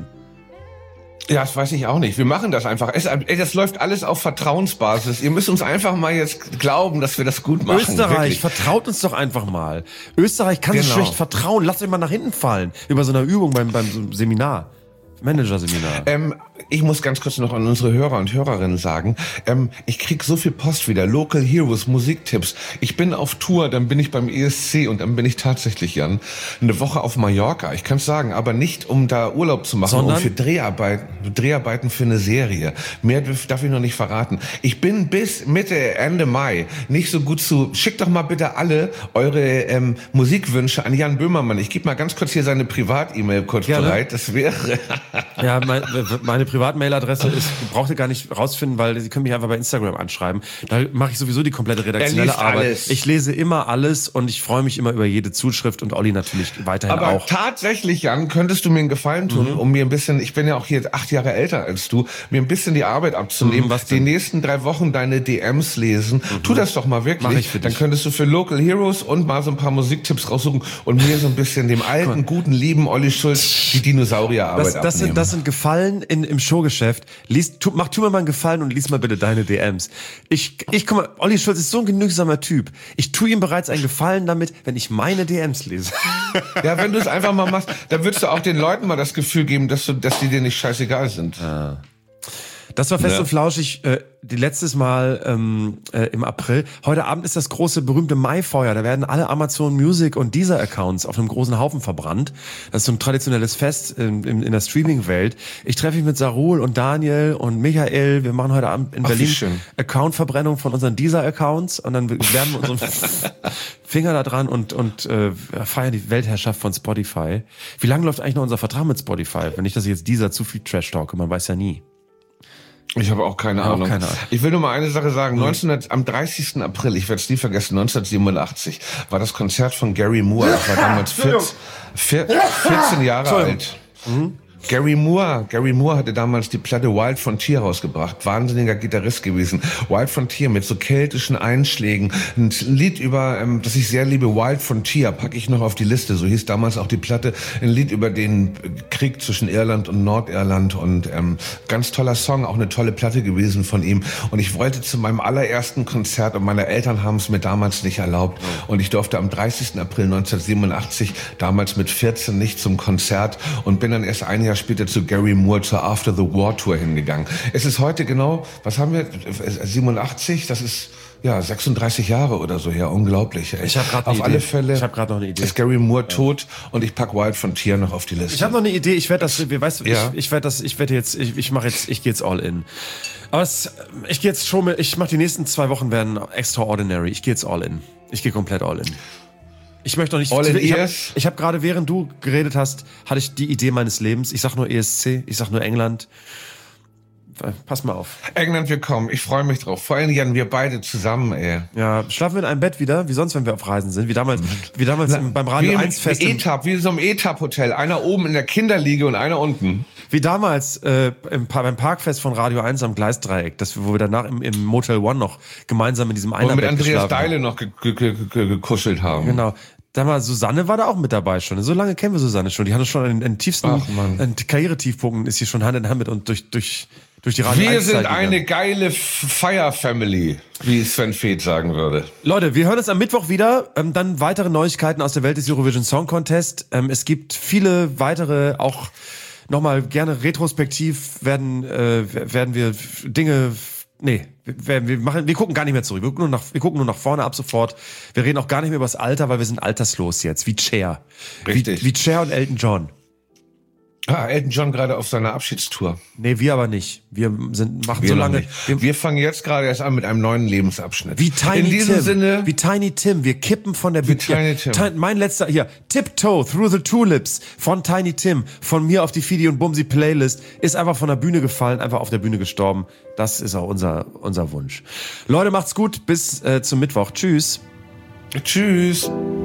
B: Ja, das weiß ich auch nicht. Wir machen das einfach. Es, ey, das läuft alles auf Vertrauensbasis. Ihr müsst uns einfach mal jetzt glauben, dass wir das gut machen.
A: Österreich,
B: Wirklich.
A: vertraut uns doch einfach mal. Österreich kann sich
B: Genau.
A: schlecht vertrauen. Lasst euch mal nach hinten fallen. Über so einer Übung beim, beim so einem Seminar. Manager-Seminar.
B: Ähm, ich muss ganz kurz noch an unsere Hörer und Hörerinnen sagen, ähm, ich krieg so viel Post wieder, Local Heroes, Musiktipps. Ich bin auf Tour, dann bin ich beim E S C und dann bin ich tatsächlich, Jan, eine Woche auf Mallorca. Ich kann's sagen, aber nicht, um da Urlaub zu machen,
A: Sondern?
B: um für Dreharbeiten, Dreharbeiten für eine Serie. Mehr darf darf ich noch nicht verraten. Ich bin bis Mitte, Ende Mai nicht so gut zu, schickt doch mal bitte alle eure ähm, Musikwünsche an Jan Böhmermann. Ich gebe mal ganz kurz hier seine Privat-E-Mail kurz
A: Gerne.
B: bereit. Das wäre...
A: Ja, mein, meine Privatmailadresse ist, braucht ihr gar nicht rausfinden, weil Sie können mich einfach bei Instagram anschreiben. Da mache ich sowieso die komplette redaktionelle
B: liest
A: Arbeit.
B: alles.
A: Ich lese immer alles und ich freue mich immer über jede Zuschrift und Olli natürlich weiterhin
B: Aber
A: auch.
B: tatsächlich, Jan, könntest du mir einen Gefallen tun, um mir ein bisschen, ich bin ja auch hier acht Jahre älter als du, mir ein bisschen die Arbeit abzunehmen,
A: Mhm, was
B: die
A: denn?
B: nächsten drei Wochen deine D Ms lesen. Tu das doch mal wirklich.
A: Mach ich für
B: Dann
A: dich.
B: könntest du für Local Heroes und mal so ein paar Musiktipps raussuchen und mir so ein bisschen dem alten, guten, lieben Olli Schulz die Dinosaurierarbeit
A: Das, das,
B: abnehmen.
A: sind, das sind Gefallen in, im Showgeschäft. Lies, tu, mach tu mir mal einen Gefallen und lies mal bitte deine D Ms. Ich, ich guck mal, Olli Schulz ist so ein genügsamer Typ. Ich tue ihm bereits einen Gefallen damit, wenn ich meine D Ms lese.
B: Ja, wenn du es einfach mal machst, dann würdest du auch den Leuten mal das Gefühl geben, dass du, dass die dir nicht scheißegal sind.
A: Das war fest
B: Ja.
A: und flauschig, äh, die letztes Mal ähm, äh, im April. Heute Abend ist das große, berühmte Maifeuer. Da werden alle Amazon Music und Deezer Accounts auf einem großen Haufen verbrannt. Das ist so ein traditionelles Fest in, in, in der Streaming-Welt. Ich treffe mich mit Sarul und Daniel und Michael. Wir machen heute Abend in
B: Ach, wie
A: Berlin
B: schön.
A: Account-Verbrennung von unseren Deezer-Accounts und dann wärmen wir unseren Finger da dran und, und äh, feiern die Weltherrschaft von Spotify. Wie lange läuft eigentlich noch unser Vertrag mit Spotify? Wenn nicht, dass ich jetzt Deezer zu viel Trash talke, man weiß ja nie.
B: Ich habe auch keine
A: Ja, auch
B: Ahnung.
A: keine Ahnung.
B: Ich will nur mal eine Sache sagen. neunzehnhundert, am dreißigsten April, ich werde es nie vergessen, neunzehnhundertsiebenundachtzig, war das Konzert von Gary Moore. Ich war damals vierzehn, vierzehn Jahre alt. Gary Moore, Gary Moore hatte damals die Platte Wild Frontier rausgebracht. Wahnsinniger Gitarrist gewesen. Wild Frontier mit so keltischen Einschlägen. Ein Lied über, ähm, das ich sehr liebe, Wild Frontier, packe ich noch auf die Liste. So hieß damals auch die Platte. Ein Lied über den Krieg zwischen Irland und Nordirland und ähm, ganz toller Song, auch eine tolle Platte gewesen von ihm. Und ich wollte zu meinem allerersten Konzert und meine Eltern haben es mir damals nicht erlaubt. Und ich durfte am dreißigsten April neunzehnhundertsiebenundachtzig, damals mit vierzehn, nicht zum Konzert und bin dann erst ein Jahr später zu Gary Moore zur After the War Tour hingegangen. Es ist heute genau, was haben wir, siebenundachtzig, das ist ja sechsunddreißig Jahre oder so her, unglaublich. Ey.
A: Ich hab grad eine
B: Auf
A: Idee.
B: alle Fälle
A: Ich hab grad noch eine Idee.
B: ist Gary Moore tot und ich pack Wild Frontier noch auf die Liste.
A: Ich habe noch eine Idee. Ich werde das, wir weißt,
B: Ja.
A: ich, ich werde das, ich werde jetzt, ich, ich mache jetzt, ich gehe jetzt all in. Aber es, ich gehe jetzt schon mit, ich mache die nächsten zwei Wochen werden extraordinary. Ich gehe jetzt all in. Ich gehe komplett all in. Ich möchte noch nicht.
B: All in
A: ich habe
B: ears?
A: hab gerade, während du geredet hast, hatte ich die Idee meines Lebens. Ich sag nur E S C, ich sag nur England. pass mal auf.
B: England, wir kommen. Ich freue mich drauf. Vor allem, Jan, wir beide zusammen, ey.
A: Ja, schlafen wir in einem Bett wieder, wie sonst, wenn wir auf Reisen sind. Wie damals, wie damals Na, beim Radio eins Fest.
B: Wie, E-Tab, wie in so einem E-Tab-Hotel. Einer oben in der Kinderliege und einer unten.
A: Wie damals äh, im, beim Parkfest von Radio eins am Gleisdreieck, das, wo wir danach im, im Motel One noch gemeinsam in diesem Einerbett
B: mit Andreas
A: Deile
B: haben. noch ge- ge- ge- gekuschelt haben.
A: Genau. Da war Susanne war da auch mit dabei schon. So lange kennen wir Susanne schon. Die hatte schon einen, einen tiefsten einen Karrieretiefpunkten, ist hier schon Hand in Hand mit und durch durch durch die Radio
B: Wir
A: eins
B: sind
A: Zeit
B: eine
A: gegangen.
B: geile Fire Family, wie Sven Feth sagen würde.
A: Leute, wir hören uns am Mittwoch wieder. Ähm, dann weitere Neuigkeiten aus der Welt des Eurovision Song Contest. Ähm, es gibt viele weitere, auch nochmal gerne retrospektiv werden äh, werden wir Dinge. Nee, wir, wir machen, wir gucken gar nicht mehr zurück. Wir gucken, nur nach, wir gucken nur nach vorne ab sofort. Wir reden auch gar nicht mehr über das Alter, weil wir sind alterslos jetzt, wie Cher.
B: Richtig.
A: Wie, wie Cher und Elton John.
B: Ah, Elton John gerade auf seiner Abschiedstour.
A: Nee, wir aber nicht. Wir sind machen
B: Wir
A: so
B: noch
A: lange.
B: nicht.
A: Wir,
B: Wir fangen jetzt gerade erst an mit einem neuen Lebensabschnitt.
A: wie Tiny
B: In diesem
A: Tim.
B: Sinne,
A: Wie Tiny Tim. Wir kippen von der
B: Wie
A: Bühne.
B: Tiny Tim.
A: Ti- Mein letzter hier. Tiptoe Through the Tulips von Tiny Tim. Von mir auf die Fidi und Bumsi Playlist. Ist einfach von der Bühne gefallen, einfach auf der Bühne gestorben. Das ist auch unser unser Wunsch. Leute, macht's gut. Bis äh, zum Mittwoch. Tschüss.
B: tschüss.